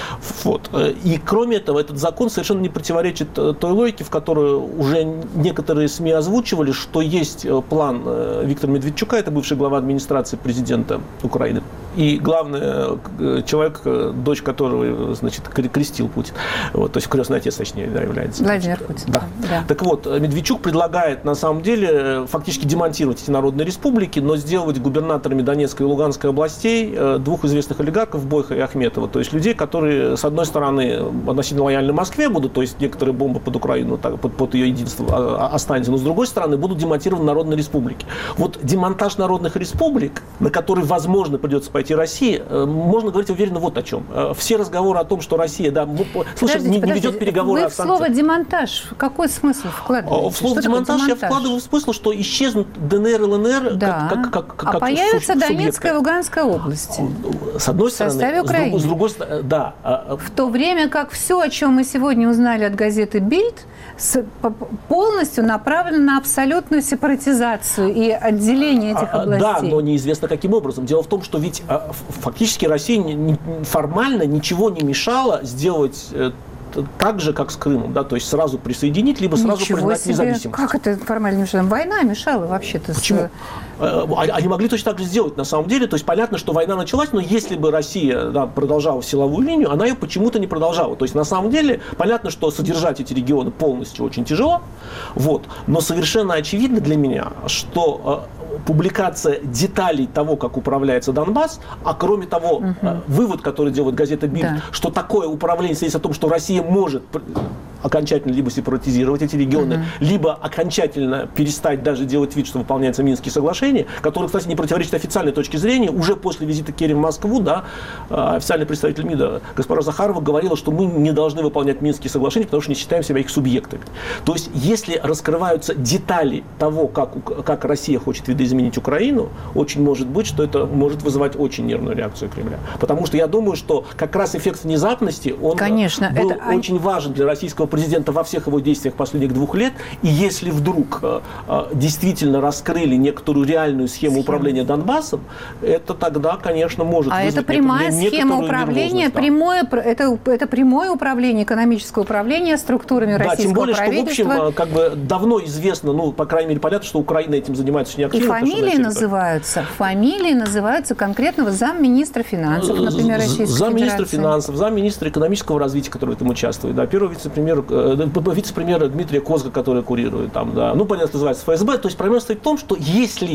Вот. И, кроме этого, этот закон совершенно не противоречит той логике, в которую уже некоторые СМИ озвучивали, что есть план Виктора Медведчука, это бывший глава администрации президента Украины, и главный человек, дочь которого, значит, крестил Путин, вот, то есть крестный отец, точнее, да, является. Владимир Путин. Да. Да. Так вот, Медведчук предлагает, на самом деле, фактически демонтировать эти народные республики, но сделать губернаторами Донецкой и Луганской областей двух известных олигархов, Бойко и Ахметова, то есть людей, которые, с одной стороны, относительно лояльны Москве будут, то есть некоторые бомбы под Украину, под ее единство останется, но с другой стороны, будут демонтированы народные республики. Вот демонтаж народных республик, на который, возможно, придется пойти России, можно говорить уверенно вот о чем. Все разговоры о том, что Россия, да, слушай, не ведет переговоры о санкциях. Вы в слово «демонтаж» какой смысл вкладываете? В слово «демонтаж» я вкладываю в смысл, что исчезнут ДНР и ЛНР, да. А появится Донецкая и Луганская области. С одной стороны, с другой стороны, да. В то время как все, о чем мы сегодня узнали от газеты «Бильд», полностью направлено на абсолютную сепаратизацию и отделение этих областей. Да, но неизвестно каким образом. Дело в том, что ведь фактически России формально ничего не мешало сделать так же, как с Крымом, да, то есть сразу присоединить, либо сразу признать независимость. Как это формально мешало? Война мешала вообще-то. Почему? Они могли точно так же сделать на самом деле. То есть понятно, что война началась, но если бы Россия, да, продолжала силовую линию, она ее почему-то не продолжала. То есть на самом деле понятно, что содержать эти регионы полностью очень тяжело. Вот. Но совершенно очевидно для меня, что публикация деталей того, как управляется Донбасс, а кроме того, вывод, который делает газета «Бильд», да, что такое управление свидетельствует о том, что Россия может окончательно либо сепаратизировать эти регионы, либо окончательно перестать даже делать вид, что выполняются Минские соглашения, которые, кстати, не противоречат официальной точке зрения. Уже после визита Керри в Москву, да, официальный представитель МИДа госпожа Захарова говорила, что мы не должны выполнять Минские соглашения, потому что не считаем себя их субъектами. То есть, если раскрываются детали того, как Россия хочет видоизменить Украину, очень может быть, что это может вызывать очень нервную реакцию Кремля. Потому что я думаю, что как раз эффект внезапности, он был очень важен для российского президента во всех его действиях последних 2 лет. И если вдруг действительно раскрыли некоторую реальную схему управления Донбассом, это тогда, конечно, может вызвать это прямая схема управления, это прямое управление, экономическое управление структурами российского правительства. Да, тем более, что, в общем, как бы давно известно, ну, по крайней мере, понятно, что Украина этим занимается очень активно. И фамилии называются конкретного замминистра финансов, например, Российской Федерации. Замминистра финансов, замминистра экономического развития, который в этом участвует, да, первого вице-премьера Дмитрия Козга, который курирует там, да, ну, понятно, называется ФСБ. То есть проблема стоит в том, что если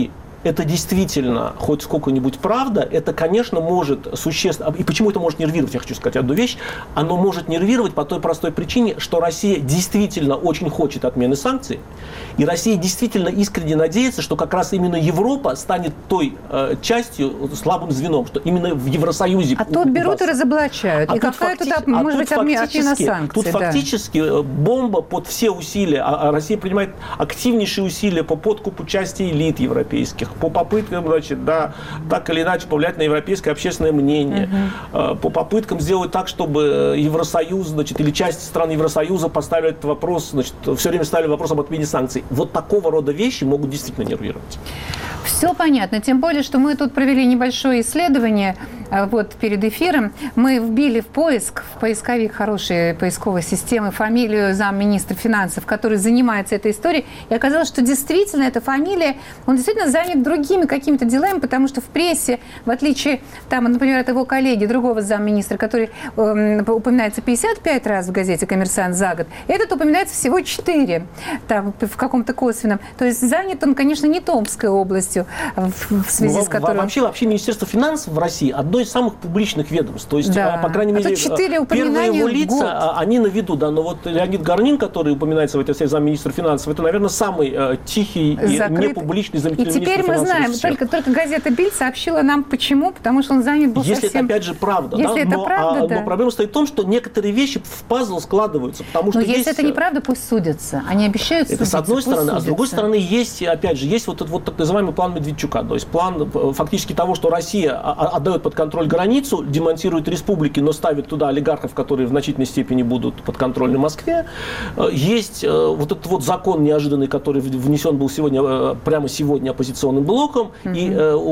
это действительно хоть сколько-нибудь правда, это, конечно, может существенно... И почему это может нервировать, я хочу сказать одну вещь. Оно может нервировать по той простой причине, что Россия действительно очень хочет отмены санкций, и Россия действительно искренне надеется, что как раз именно Европа станет той частью, слабым звеном, что именно в Евросоюзе... А тут берут и разоблачают. И какая тут, может быть, отмена санкций. Тут фактически бомба под все усилия. А Россия принимает активнейшие усилия по подкупу части элит европейских, по попыткам, значит, да, так или иначе повлиять на европейское общественное мнение, по попыткам сделать так, чтобы Евросоюз, значит, или часть стран Евросоюза поставили этот вопрос, значит, все время ставили вопрос об отмене санкций. Вот такого рода вещи могут действительно нервировать. Все понятно. Тем более, что мы тут провели небольшое исследование вот перед эфиром. Мы вбили в поисковик хорошей поисковой системы фамилию замминистра финансов, который занимается этой историей. И оказалось, что действительно эта фамилия, он действительно занят другими какими-то делами, потому что в прессе, в отличие, там, например, от его коллеги, другого замминистра, который упоминается 55 раз в газете «Коммерсант» за год, этот упоминается всего 4 там, в каком-то косвенном. То есть занят он, конечно, не Томской областью, в связи с которой... Вообще Министерство финансов в России одно из самых публичных ведомств. То есть, да. по крайней мере, первые его лица, они на виду. Да. Но вот Леонид Горнин, который упоминается в этой связи замминистра финансов, это, наверное, самый тихий и непубличный заместитель министра финансов. И теперь мы знаем, только газета «Бильд» сообщила нам, почему. Потому что он занят был Если совсем... это, опять же, правда. Если это правда, да. Но проблема стоит в том, что некоторые вещи в пазл складываются. Потому что если это неправда, пусть судятся. Они обещают судиться. Это с одной стороны. А с другой стороны, есть, опять же, есть вот этот вот так называемый план Медведчука. То есть план фактически того, что Россия отдает под контроль границу, демонтирует республики, но ставит туда олигархов, которые в значительной степени будут подконтрольны Москве. Есть вот этот вот закон неожиданный, который внесен был прямо сегодня оппозиционным блоком. И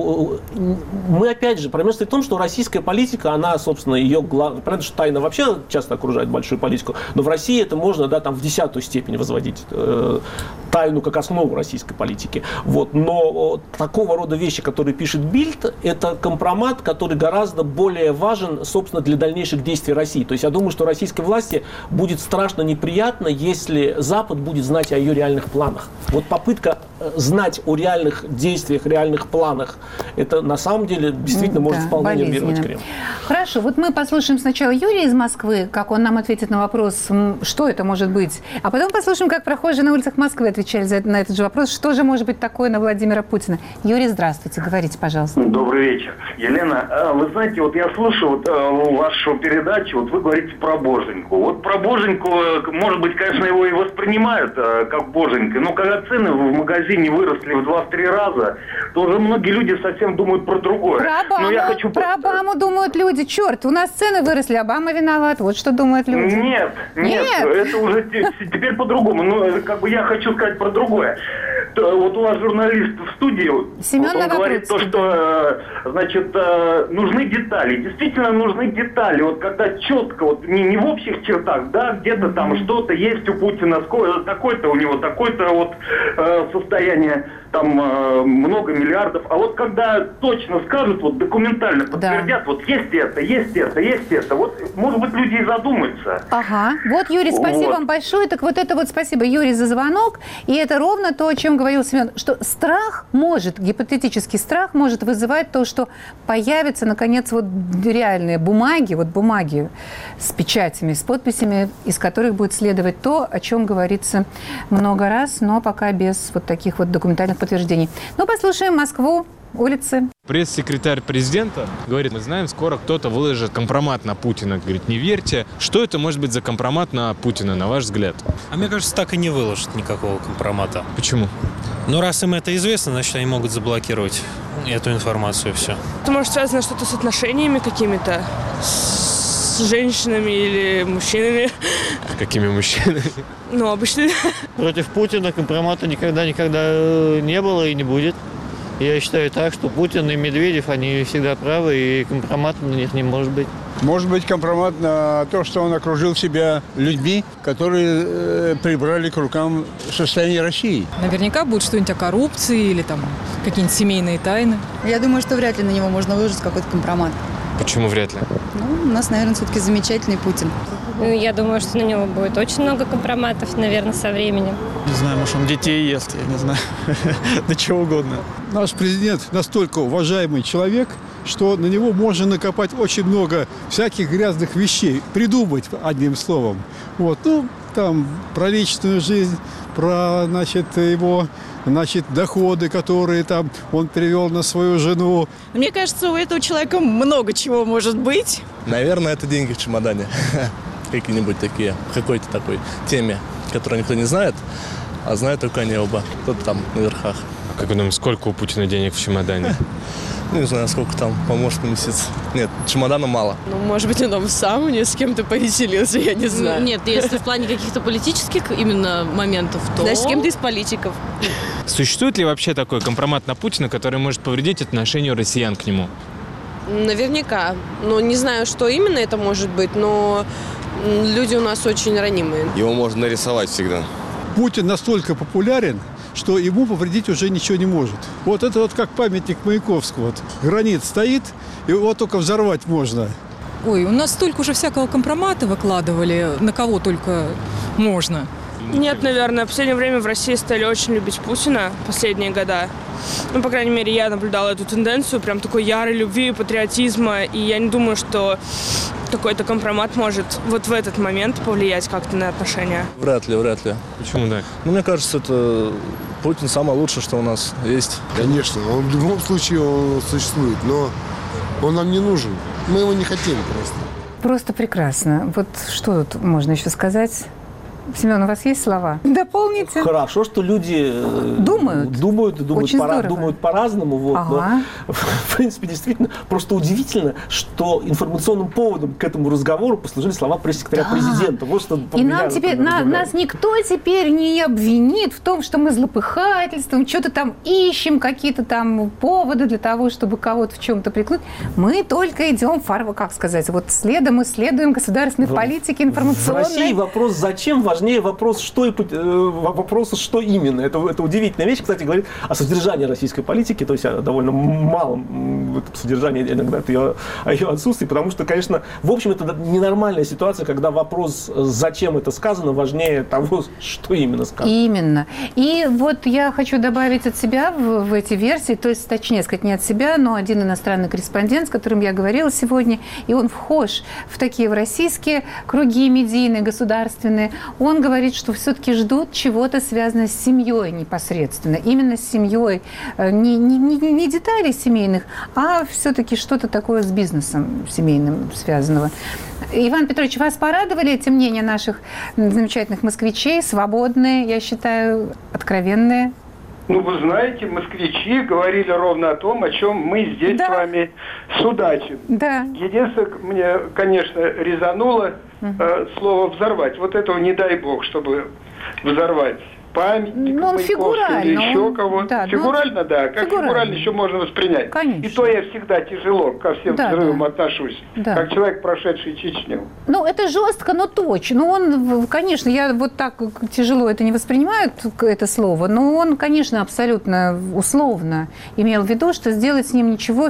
мы, опять же, проблема стоит в том, что российская политика, она, собственно, ее главная... Понятно, что тайна вообще часто окружает большую политику, но в России это можно, да, там в 10-ю степень возводить тайну как основу российской политики. Вот. Но такого рода вещи, которые пишет Бильд, это компромат, который гораздо более важен, собственно, для дальнейших действий России. То есть я думаю, что российской власти будет страшно неприятно, если Запад будет знать о ее реальных планах. Вот попытка знать о реальных действиях, реальных планах, это на самом деле действительно может вполне нервировать Кремль. Хорошо, вот мы послушаем сначала Юрия из Москвы, как он нам ответит на вопрос, что это может быть, а потом послушаем, как прохожие на улицах Москвы отвечали на этот же вопрос, что же может быть такое на Владимира Путина. Юрий, здравствуйте, говорите, пожалуйста. Добрый вечер. Елена, вы знаете, вот я слушаю вашу передачу, вот вы говорите про Боженьку. Вот про Боженьку, может быть, конечно, его и воспринимают как Боженька, но когда цены в магазине выросли в 2-3 раза, то уже многие люди совсем думают про другое. Про Обаму думают люди. Черт, у нас цены выросли, Обама виноват. Вот что думают люди. Нет, это уже теперь по-другому. Ну, как бы я хочу сказать про другое. Вот у вас журналист в студии, Семен он говорит то, что, значит, нужны детали. Действительно нужны детали. Вот когда четко, вот не в общих чертах, да, где-то там что-то есть у Путина, такое-то у него, такое-то вот состояние, там много миллиардов. А вот когда точно скажут, вот документально подтвердят, вот есть это, вот, может быть, люди и задумаются. Ага. Вот, Юрий, спасибо вам большое. Так вот это вот спасибо, Юрий, за звонок. И это ровно то, о чем говорил Семен, что страх может, гипотетический страх может вызывать то, что появятся, наконец, вот реальные бумаги, вот бумаги с печатями, с подписями, из которых будет следовать то, о чем говорится много раз, но пока без вот таких вот документальных подтверждений. Ну, послушаем Москву, улицы. Пресс-секретарь президента говорит, мы знаем, скоро кто-то выложит компромат на Путина. Говорит, не верьте. Что это может быть за компромат на Путина, на ваш взгляд? А мне кажется, так и не выложат никакого компромата. Почему? Ну, раз им это известно, значит, они могут заблокировать эту информацию и все. Это может связано что-то с отношениями какими-то, с женщинами или мужчинами. Какими мужчинами? Ну, обычно. Против Путина компромата никогда не было и не будет. Я считаю так, что Путин и Медведев, они всегда правы, и компромата на них не может быть. Может быть компромат на то, что он окружил себя людьми, которые прибрали к рукам состояние России. Наверняка будет что-нибудь о коррупции или там какие-нибудь семейные тайны. Я думаю, что вряд ли на него можно выложить какой-то компромат. Почему вряд ли? Ну, у нас, наверное, все-таки замечательный Путин. Я думаю, что на него будет очень много компроматов, наверное, со временем. Не знаю, может, он детей ест, я не знаю, да чего угодно. Наш президент настолько уважаемый человек, что на него можно накопать очень много всяких грязных вещей, придумать одним словом. Вот, ну, там, про личную жизнь, про, его, доходы, которые там он привел на свою жену. Мне кажется, у этого человека много чего может быть. Наверное, это деньги в чемодане. Какие-нибудь такие, в какой-то такой теме, которую никто не знает, а знают только они оба. Кто-то там на верхах. А как вы думаете, сколько у Путина денег в чемодане? Не знаю, сколько там, поможет месяц. Нет, чемодана мало. Ну, может быть, он сам не с кем-то повеселился, я не знаю. Нет, если в плане каких-то политических именно моментов, то... Да, с кем-то из политиков. Существует ли вообще такой компромат на Путина, который может повредить отношению россиян к нему? Наверняка. Но не знаю, что именно это может быть, но люди у нас очень ранимые. Его можно нарисовать всегда. Путин настолько популярен, что ему повредить уже ничего не может. Вот это вот как памятник Маяковского. Вот гранит стоит, и его только взорвать можно. Ой, у нас столько уже всякого компромата выкладывали, на кого только можно. Нет, наверное. В последнее время в России стали очень любить Путина, последние года. Ну, по крайней мере, я наблюдала эту тенденцию, прям такой ярой любви, патриотизма. И я не думаю, что какой-то компромат может вот в этот момент повлиять как-то на отношения. Вряд ли. Почему так? Ну, мне кажется, это Путин самое лучшее, что у нас есть. Конечно, он в любом случае он существует, но он нам не нужен. Мы его не хотели просто. Просто прекрасно. Вот что тут можно еще сказать? Семен, у вас есть слова? Дополните. Хорошо, что люди думают по-разному. Вот, ага. Но, в принципе, действительно, просто удивительно, что информационным поводом к этому разговору послужили слова пресс-секретаря президента. Вот что и нам теперь, нас никто теперь не обвинит в том, что мы злопыхательством, что-то там ищем, какие-то там поводы для того, чтобы кого-то в чем-то приклад. Мы только идем, следом мы следуем государственной политике информационной. В России вопрос «зачем?» важнее вопрос, что именно. Это удивительная вещь, кстати, говорит о содержании российской политики, то есть о довольно малом содержании иногда о ее отсутствии, потому что, конечно, в общем, это ненормальная ситуация, когда вопрос, зачем это сказано, важнее того, что именно сказано. Именно. И вот я хочу добавить от себя в эти версии, то есть, точнее сказать, не от себя, но один иностранный корреспондент, с которым я говорила сегодня, и он вхож в такие в российские круги медийные, государственные, он говорит, что все-таки ждут чего-то связанного с семьей непосредственно. Именно с семьей. Не деталей семейных, а все-таки что-то такое с бизнесом семейным связанного. Иван Петрович, вас порадовали эти мнения наших замечательных москвичей? Свободные, я считаю, откровенные? Ну, вы знаете, москвичи говорили ровно о том, о чем мы здесь с вами судачим. Да. Единственное, мне, конечно, резануло слово «взорвать». Вот этого не дай бог, чтобы взорвать памятник, Маяковского или еще кого-то. Да, фигурально, да. Как фигурально еще можно воспринять. Конечно. И то я всегда тяжело ко всем взрывам отношусь. Да. Как человек, прошедший Чечню. Ну, это жестко, но точно. Ну, он, конечно, я вот так тяжело это не воспринимаю, это слово, но он, конечно, абсолютно условно имел в виду, что сделать с ним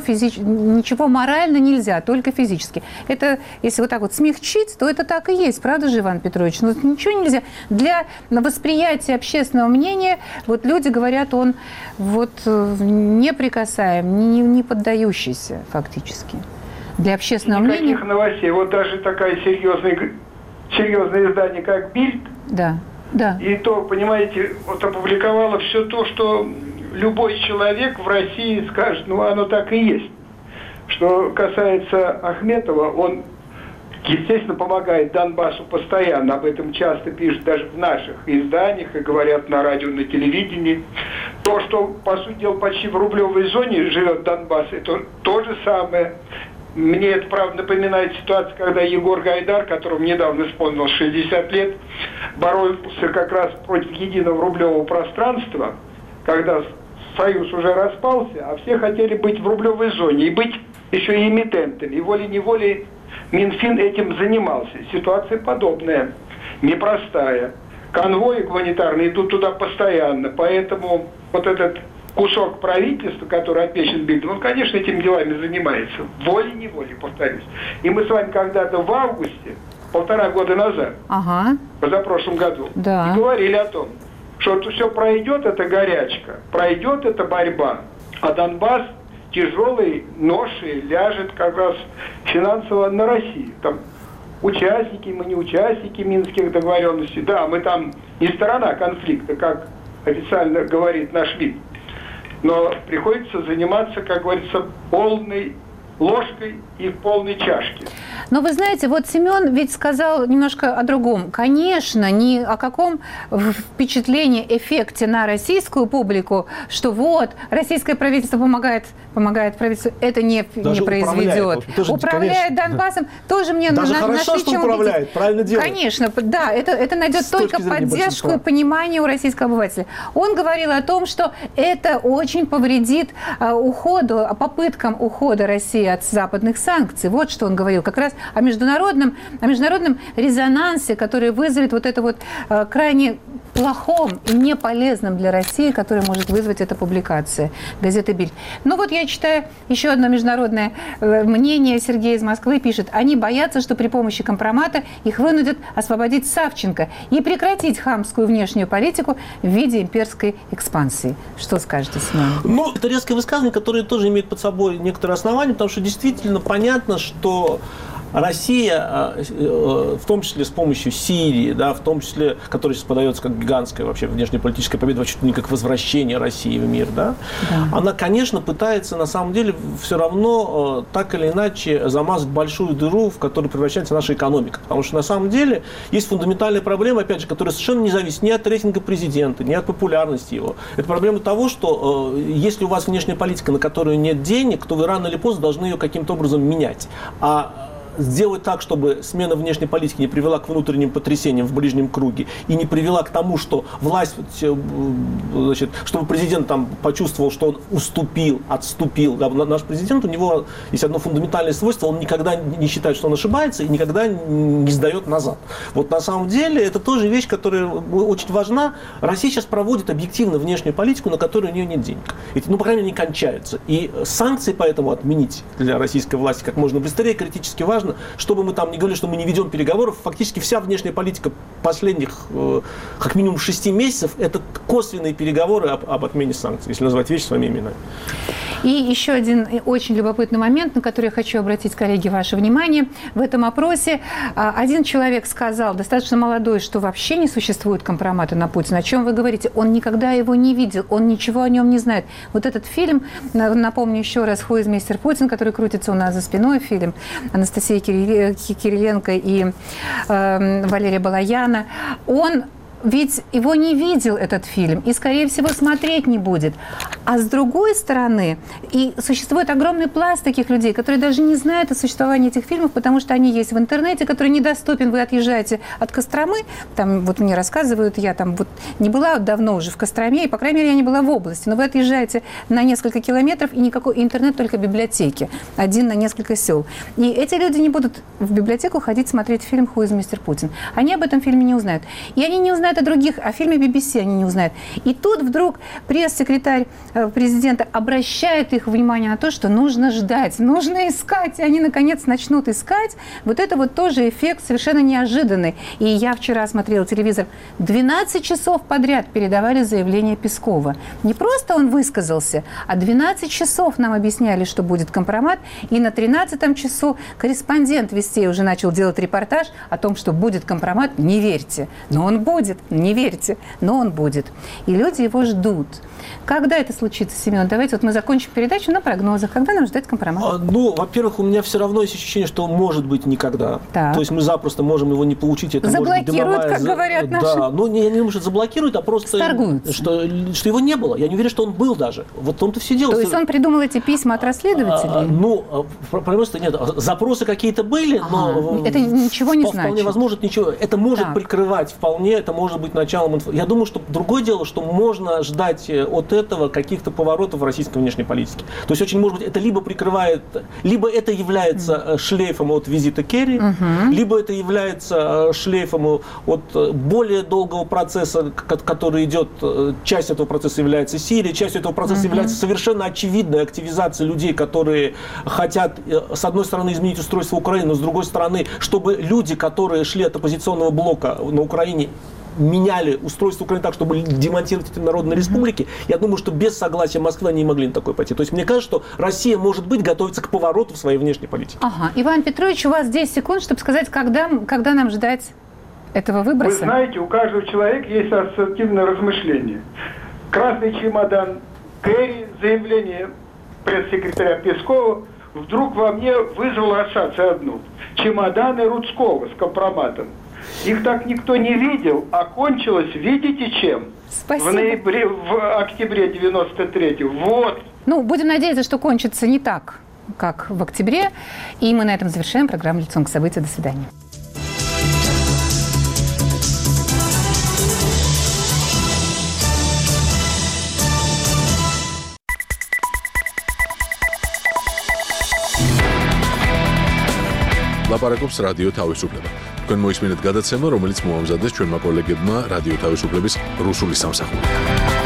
ничего морально нельзя, только физически. Это, если вот так вот смягчить, то это так и есть, правда же, Иван Петрович? Но ничего нельзя. Для восприятия общественного мнения, вот люди говорят, он вот неприкасаем, не поддающийся фактически. Для общественного мнения. Никаких новостей. Вот даже такое серьезное издание, как «Бильд», да. И то, понимаете, вот опубликовало все то, что любой человек в России скажет, ну, оно так и есть. Что касается Ахметова, он, естественно, помогает Донбассу постоянно. Об этом часто пишут даже в наших изданиях и говорят на радио, на телевидении. То, что, по сути дела, почти в рублевой зоне живет Донбасс, это то же самое. Мне это, правда, напоминает ситуацию, когда Егор Гайдар, которому недавно исполнилось 60 лет, боролся как раз против единого рублевого пространства, когда Союз уже распался, а все хотели быть в рублевой зоне и быть еще и эмитентами. И волей-неволей Минфин этим занимался. Ситуация подобная, непростая. Конвои гуманитарные идут туда постоянно, поэтому вот этот кусок правительства, который обещан Бильд, он, конечно, этими делами занимается. Волей-неволей, повторюсь. И мы с вами когда-то в августе 1,5 года назад, позапрошлом году, и говорили о том, что все пройдет, это горячка, пройдет, это борьба, а Донбасс тяжелой ношей ляжет как раз финансово на Россию. Там участники, мы не участники Минских договоренностей, да, мы там не сторона конфликта, как официально говорит наш МИД, но приходится заниматься, как говорится, полной ложкой и в полной чашке. Но вы знаете, вот Семен ведь сказал немножко о другом. Конечно, ни о каком впечатлении, эффекте на российскую публику, что вот российское правительство помогает правительству, это не произведет. Управляет Донбассом, тоже мне даже хорошо, что управляет, правильно делает. Конечно, да, это найдет только поддержку и понимание у российского обывателя. Он говорил о том, что это очень повредит попыткам ухода России от западных санкций. Вот что он говорил. Как раз о международном резонансе, который вызовет вот это вот крайне плохом и неполезном для России, который может вызвать эта публикация газеты «Бильд». Ну вот я читаю еще одно международное мнение. Сергей из Москвы пишет: они боятся, что при помощи компромата их вынудят освободить Савченко и прекратить хамскую внешнюю политику в виде имперской экспансии. Что скажете, Семен? Ну, это резкое высказывание, которое тоже имеет под собой некоторые основания, потому что действительно понятно, что Россия, в том числе с помощью Сирии, да, в том числе, которая сейчас подается как гигантская вообще внешнеполитическая победа, вообще не как возвращение России в мир, да, она, конечно, пытается на самом деле все равно так или иначе замазать большую дыру, в которую превращается наша экономика. Потому что на самом деле есть фундаментальная проблема, опять же, которая совершенно не зависит ни от рейтинга президента, ни от популярности его. Это проблема того, что если у вас внешняя политика, на которую нет денег, то вы рано или поздно должны ее каким-то образом менять. Сделать так, чтобы смена внешней политики не привела к внутренним потрясениям в ближнем круге и не привела к тому, что власть, значит, чтобы президент там почувствовал, что он отступил. Да, наш президент, у него есть одно фундаментальное свойство: он никогда не считает, что он ошибается, и никогда не сдает назад. Вот на самом деле это тоже вещь, которая очень важна. Россия сейчас проводит объективно внешнюю политику, на которую у нее нет денег. По крайней мере, не кончаются. И санкции поэтому отменить для российской власти как можно быстрее критически важно. Чтобы мы там не говорили, что мы не ведем переговоров, фактически вся внешняя политика последних как минимум 6 месяцев – это косвенные переговоры об отмене санкций, если назвать вещи своими именами. И еще один очень любопытный момент, на который я хочу обратить, коллеги, ваше внимание. В этом опросе один человек сказал, достаточно молодой, что вообще не существует компромата на Путина. О чем вы говорите? Он никогда его не видел, он ничего о нем не знает. Вот этот фильм, напомню еще раз, «Who is Mr. Putin», который крутится у нас за спиной, фильм Анастасии Кириленко и Валерия Балаяна, он ведь его не видел, этот фильм, и, скорее всего, смотреть не будет. А с другой стороны, и существует огромный пласт таких людей, которые даже не знают о существовании этих фильмов, потому что они есть в интернете, который недоступен. Вы отъезжаете от Костромы, там вот мне рассказывают, я там вот не была давно уже в Костроме, и, по крайней мере, я не была в области, но вы отъезжаете на несколько километров, и никакой интернет, только библиотеки, один на несколько сел. И эти люди не будут в библиотеку ходить смотреть фильм «Who is Mr. Putin». Они об этом фильме не узнают. И они не узнают о фильме BBC они не узнают. И тут вдруг пресс-секретарь президента обращает их внимание на то, что нужно ждать, нужно искать, и они, наконец, начнут искать. Вот это вот тоже эффект совершенно неожиданный. И я вчера смотрела телевизор, 12 часов подряд передавали заявление Пескова. Не просто он высказался, а 12 часов нам объясняли, что будет компромат, и на 13-м часу корреспондент Вестей уже начал делать репортаж о том, что будет компромат. Не верьте, но он будет. Не верьте, но он будет. И люди его ждут. Когда это случится, Семен? Давайте вот мы закончим передачу на прогнозах. Когда нам ждать компромат? Ну, во-первых, у меня все равно есть ощущение, что он может быть никогда. Так. То есть мы запросто можем его не получить. Это заблокируют, как говорят наши. Да, ну я не думаю, что заблокируют, а просто что его не было. Я не уверен, что он был даже. Вот в том-то все дело. То есть он придумал эти письма от расследователей? Ну, просто нет. Запросы какие-то были, но это ничего не значит. Вполне возможно, ничего. Это может прикрывать вполне, это может быть началом. Я думаю, что другое дело, что можно ждать от этого каких-то каких-то поворотов в российской внешней политике. То есть очень может быть это либо прикрывает, либо это является шлейфом от визита Керри, либо это является шлейфом от более долгого процесса, который идет, часть этого процесса является Сирия, часть этого процесса является совершенно очевидной активизацией людей, которые хотят, с одной стороны, изменить устройство Украины, но с другой стороны, чтобы люди, которые шли от оппозиционного блока на Украине, меняли устройство Украины так, чтобы демонтировать эти народные республики, я думаю, что без согласия Москвы они не могли на такое пойти. То есть мне кажется, что Россия, может быть, готовится к повороту в своей внешней политике. Ага. Иван Петрович, у вас 10 секунд, чтобы сказать, когда нам ждать этого выброса. Вы знаете, у каждого человека есть ассоциативное размышление. Красный чемодан Керри, заявление пресс-секретаря Пескова вдруг во мне вызвало ассоциацию одну. Чемоданы Рудского с компроматом. Их так никто не видел, а кончилось, видите, чем? Спасибо. В октябре 93-го. Вот. Ну, будем надеяться, что кончится не так, как в октябре. И мы на этом завершаем программу «Лицом к событию». До свидания. ლაპარაკობს რადიო თავისუფლება. თქვენ მოისმინეთ გადაცემა, რომელიც მოამზადეს ჩვენმა კოლეგებმა რადიო თავისუფლების რუსული სამსახურიდან.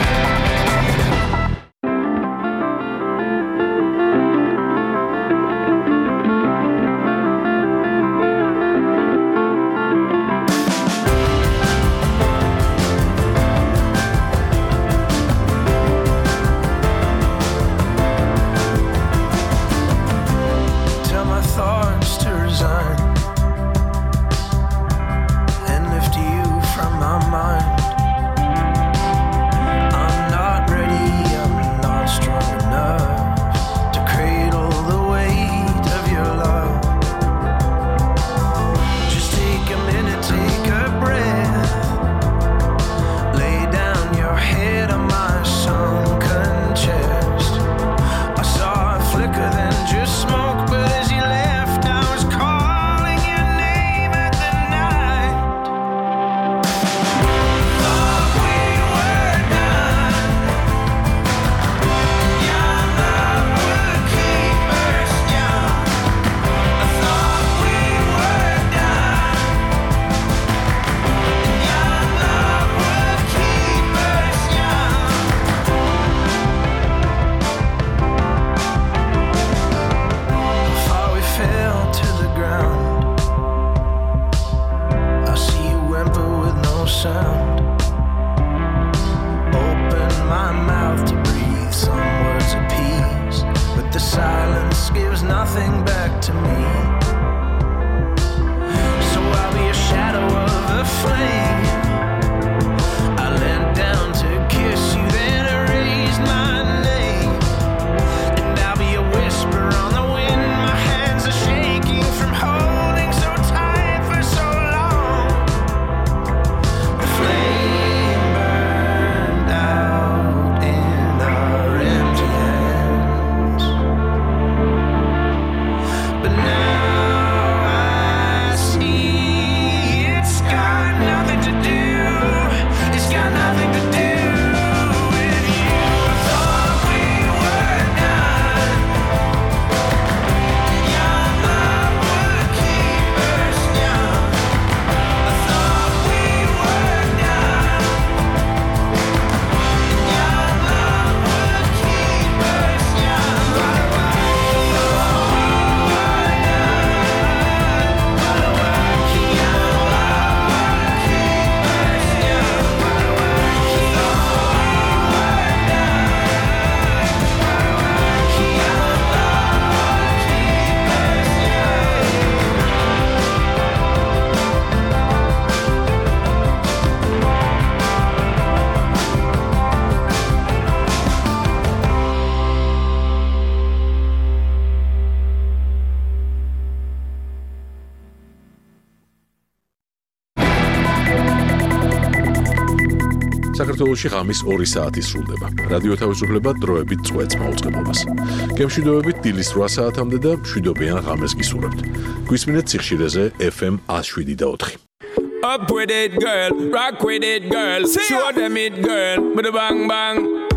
საქართველოში ღამის 2 საათი სრულდება. რადიო თავისუფლება დროებით წვეთს მაუწყებლობას. გემშვიდობებით დილის 8 საათამდე და მშვიდობიან ღამეს გისურვებთ. გვისმინეთ სიხშირეზე FM 107.4. Up with it, girl, rock with it, girl. Show them it, girl, with a bang bang.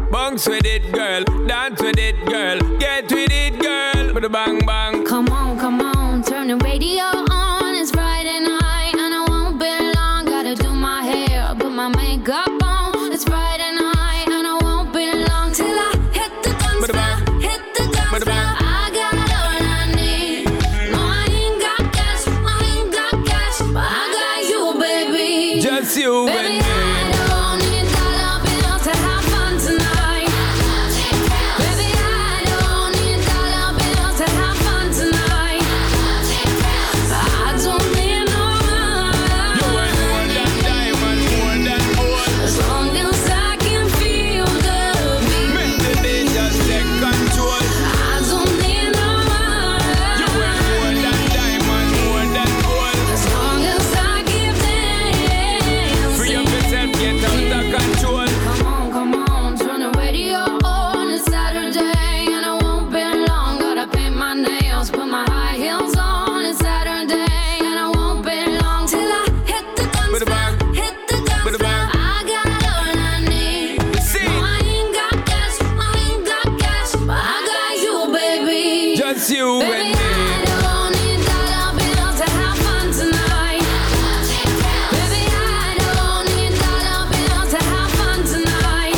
Bounce with it, girl. Dance with it, girl. Get with it, girl. With a bang bang. Come on, turn the radio on. It's Friday night and I won't be long. Gotta do my hair, put my makeup on. It's Friday night and I won't be long till I hit the dance floor, hit the dance floor. I got all I need. No, I ain't got cash, but I got you, baby. Just you baby, and me. I don't need dollar bills to have fun tonight. Baby, I don't need dollar bills to have fun tonight. I don't need no money. You ain't more than diamond, more than gold. As long as I can feel the beat. Make the beat just take control. I don't need no money. You ain't more than diamond, more than gold. As long as I keep dancing. Free up yourself, get out of control. Come on, turn the radio on. It's Saturday and I won't be long. Gotta paint my nails, put my high heels on. It's Saturday and I won't be long till I hit the dance floor, hit the dance floor. I got all I need. No, I ain't got cash, but I got you, baby. Just you and Baby, me. I don't need dollar bills to have fun tonight. Baby, I don't need dollar bills to have fun tonight.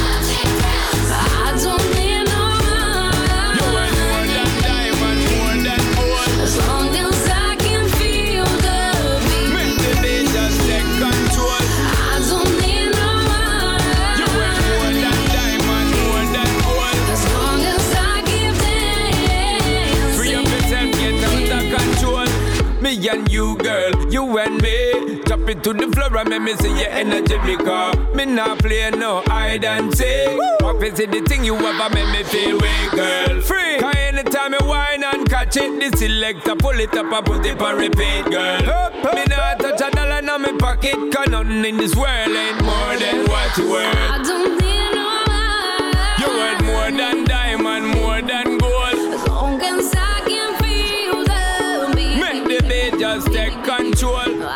I don't need no money. You ain't more than diamond, more than gold. As long as I can feel the beat. Make the beat just take control. I don't need no money. You ain't more than diamond, more than gold. As long as I keep dancing. Free up yourself, get out of control. Me and you, girl, you and me. Drop it to the floor and make me see your energy because me not play no hide and seek. What is it the thing you ever make me feel weak, girl? Free. Cause anytime I whine and catch it, the selector pull it up and put it on repeat, girl. Me not touch a dollar in my pocket, cause nothing in this world ain't more than what you worth. I don't need no money. You worth more than diamond, more than gold. As long as I can feel the beat. Make the beat just take control.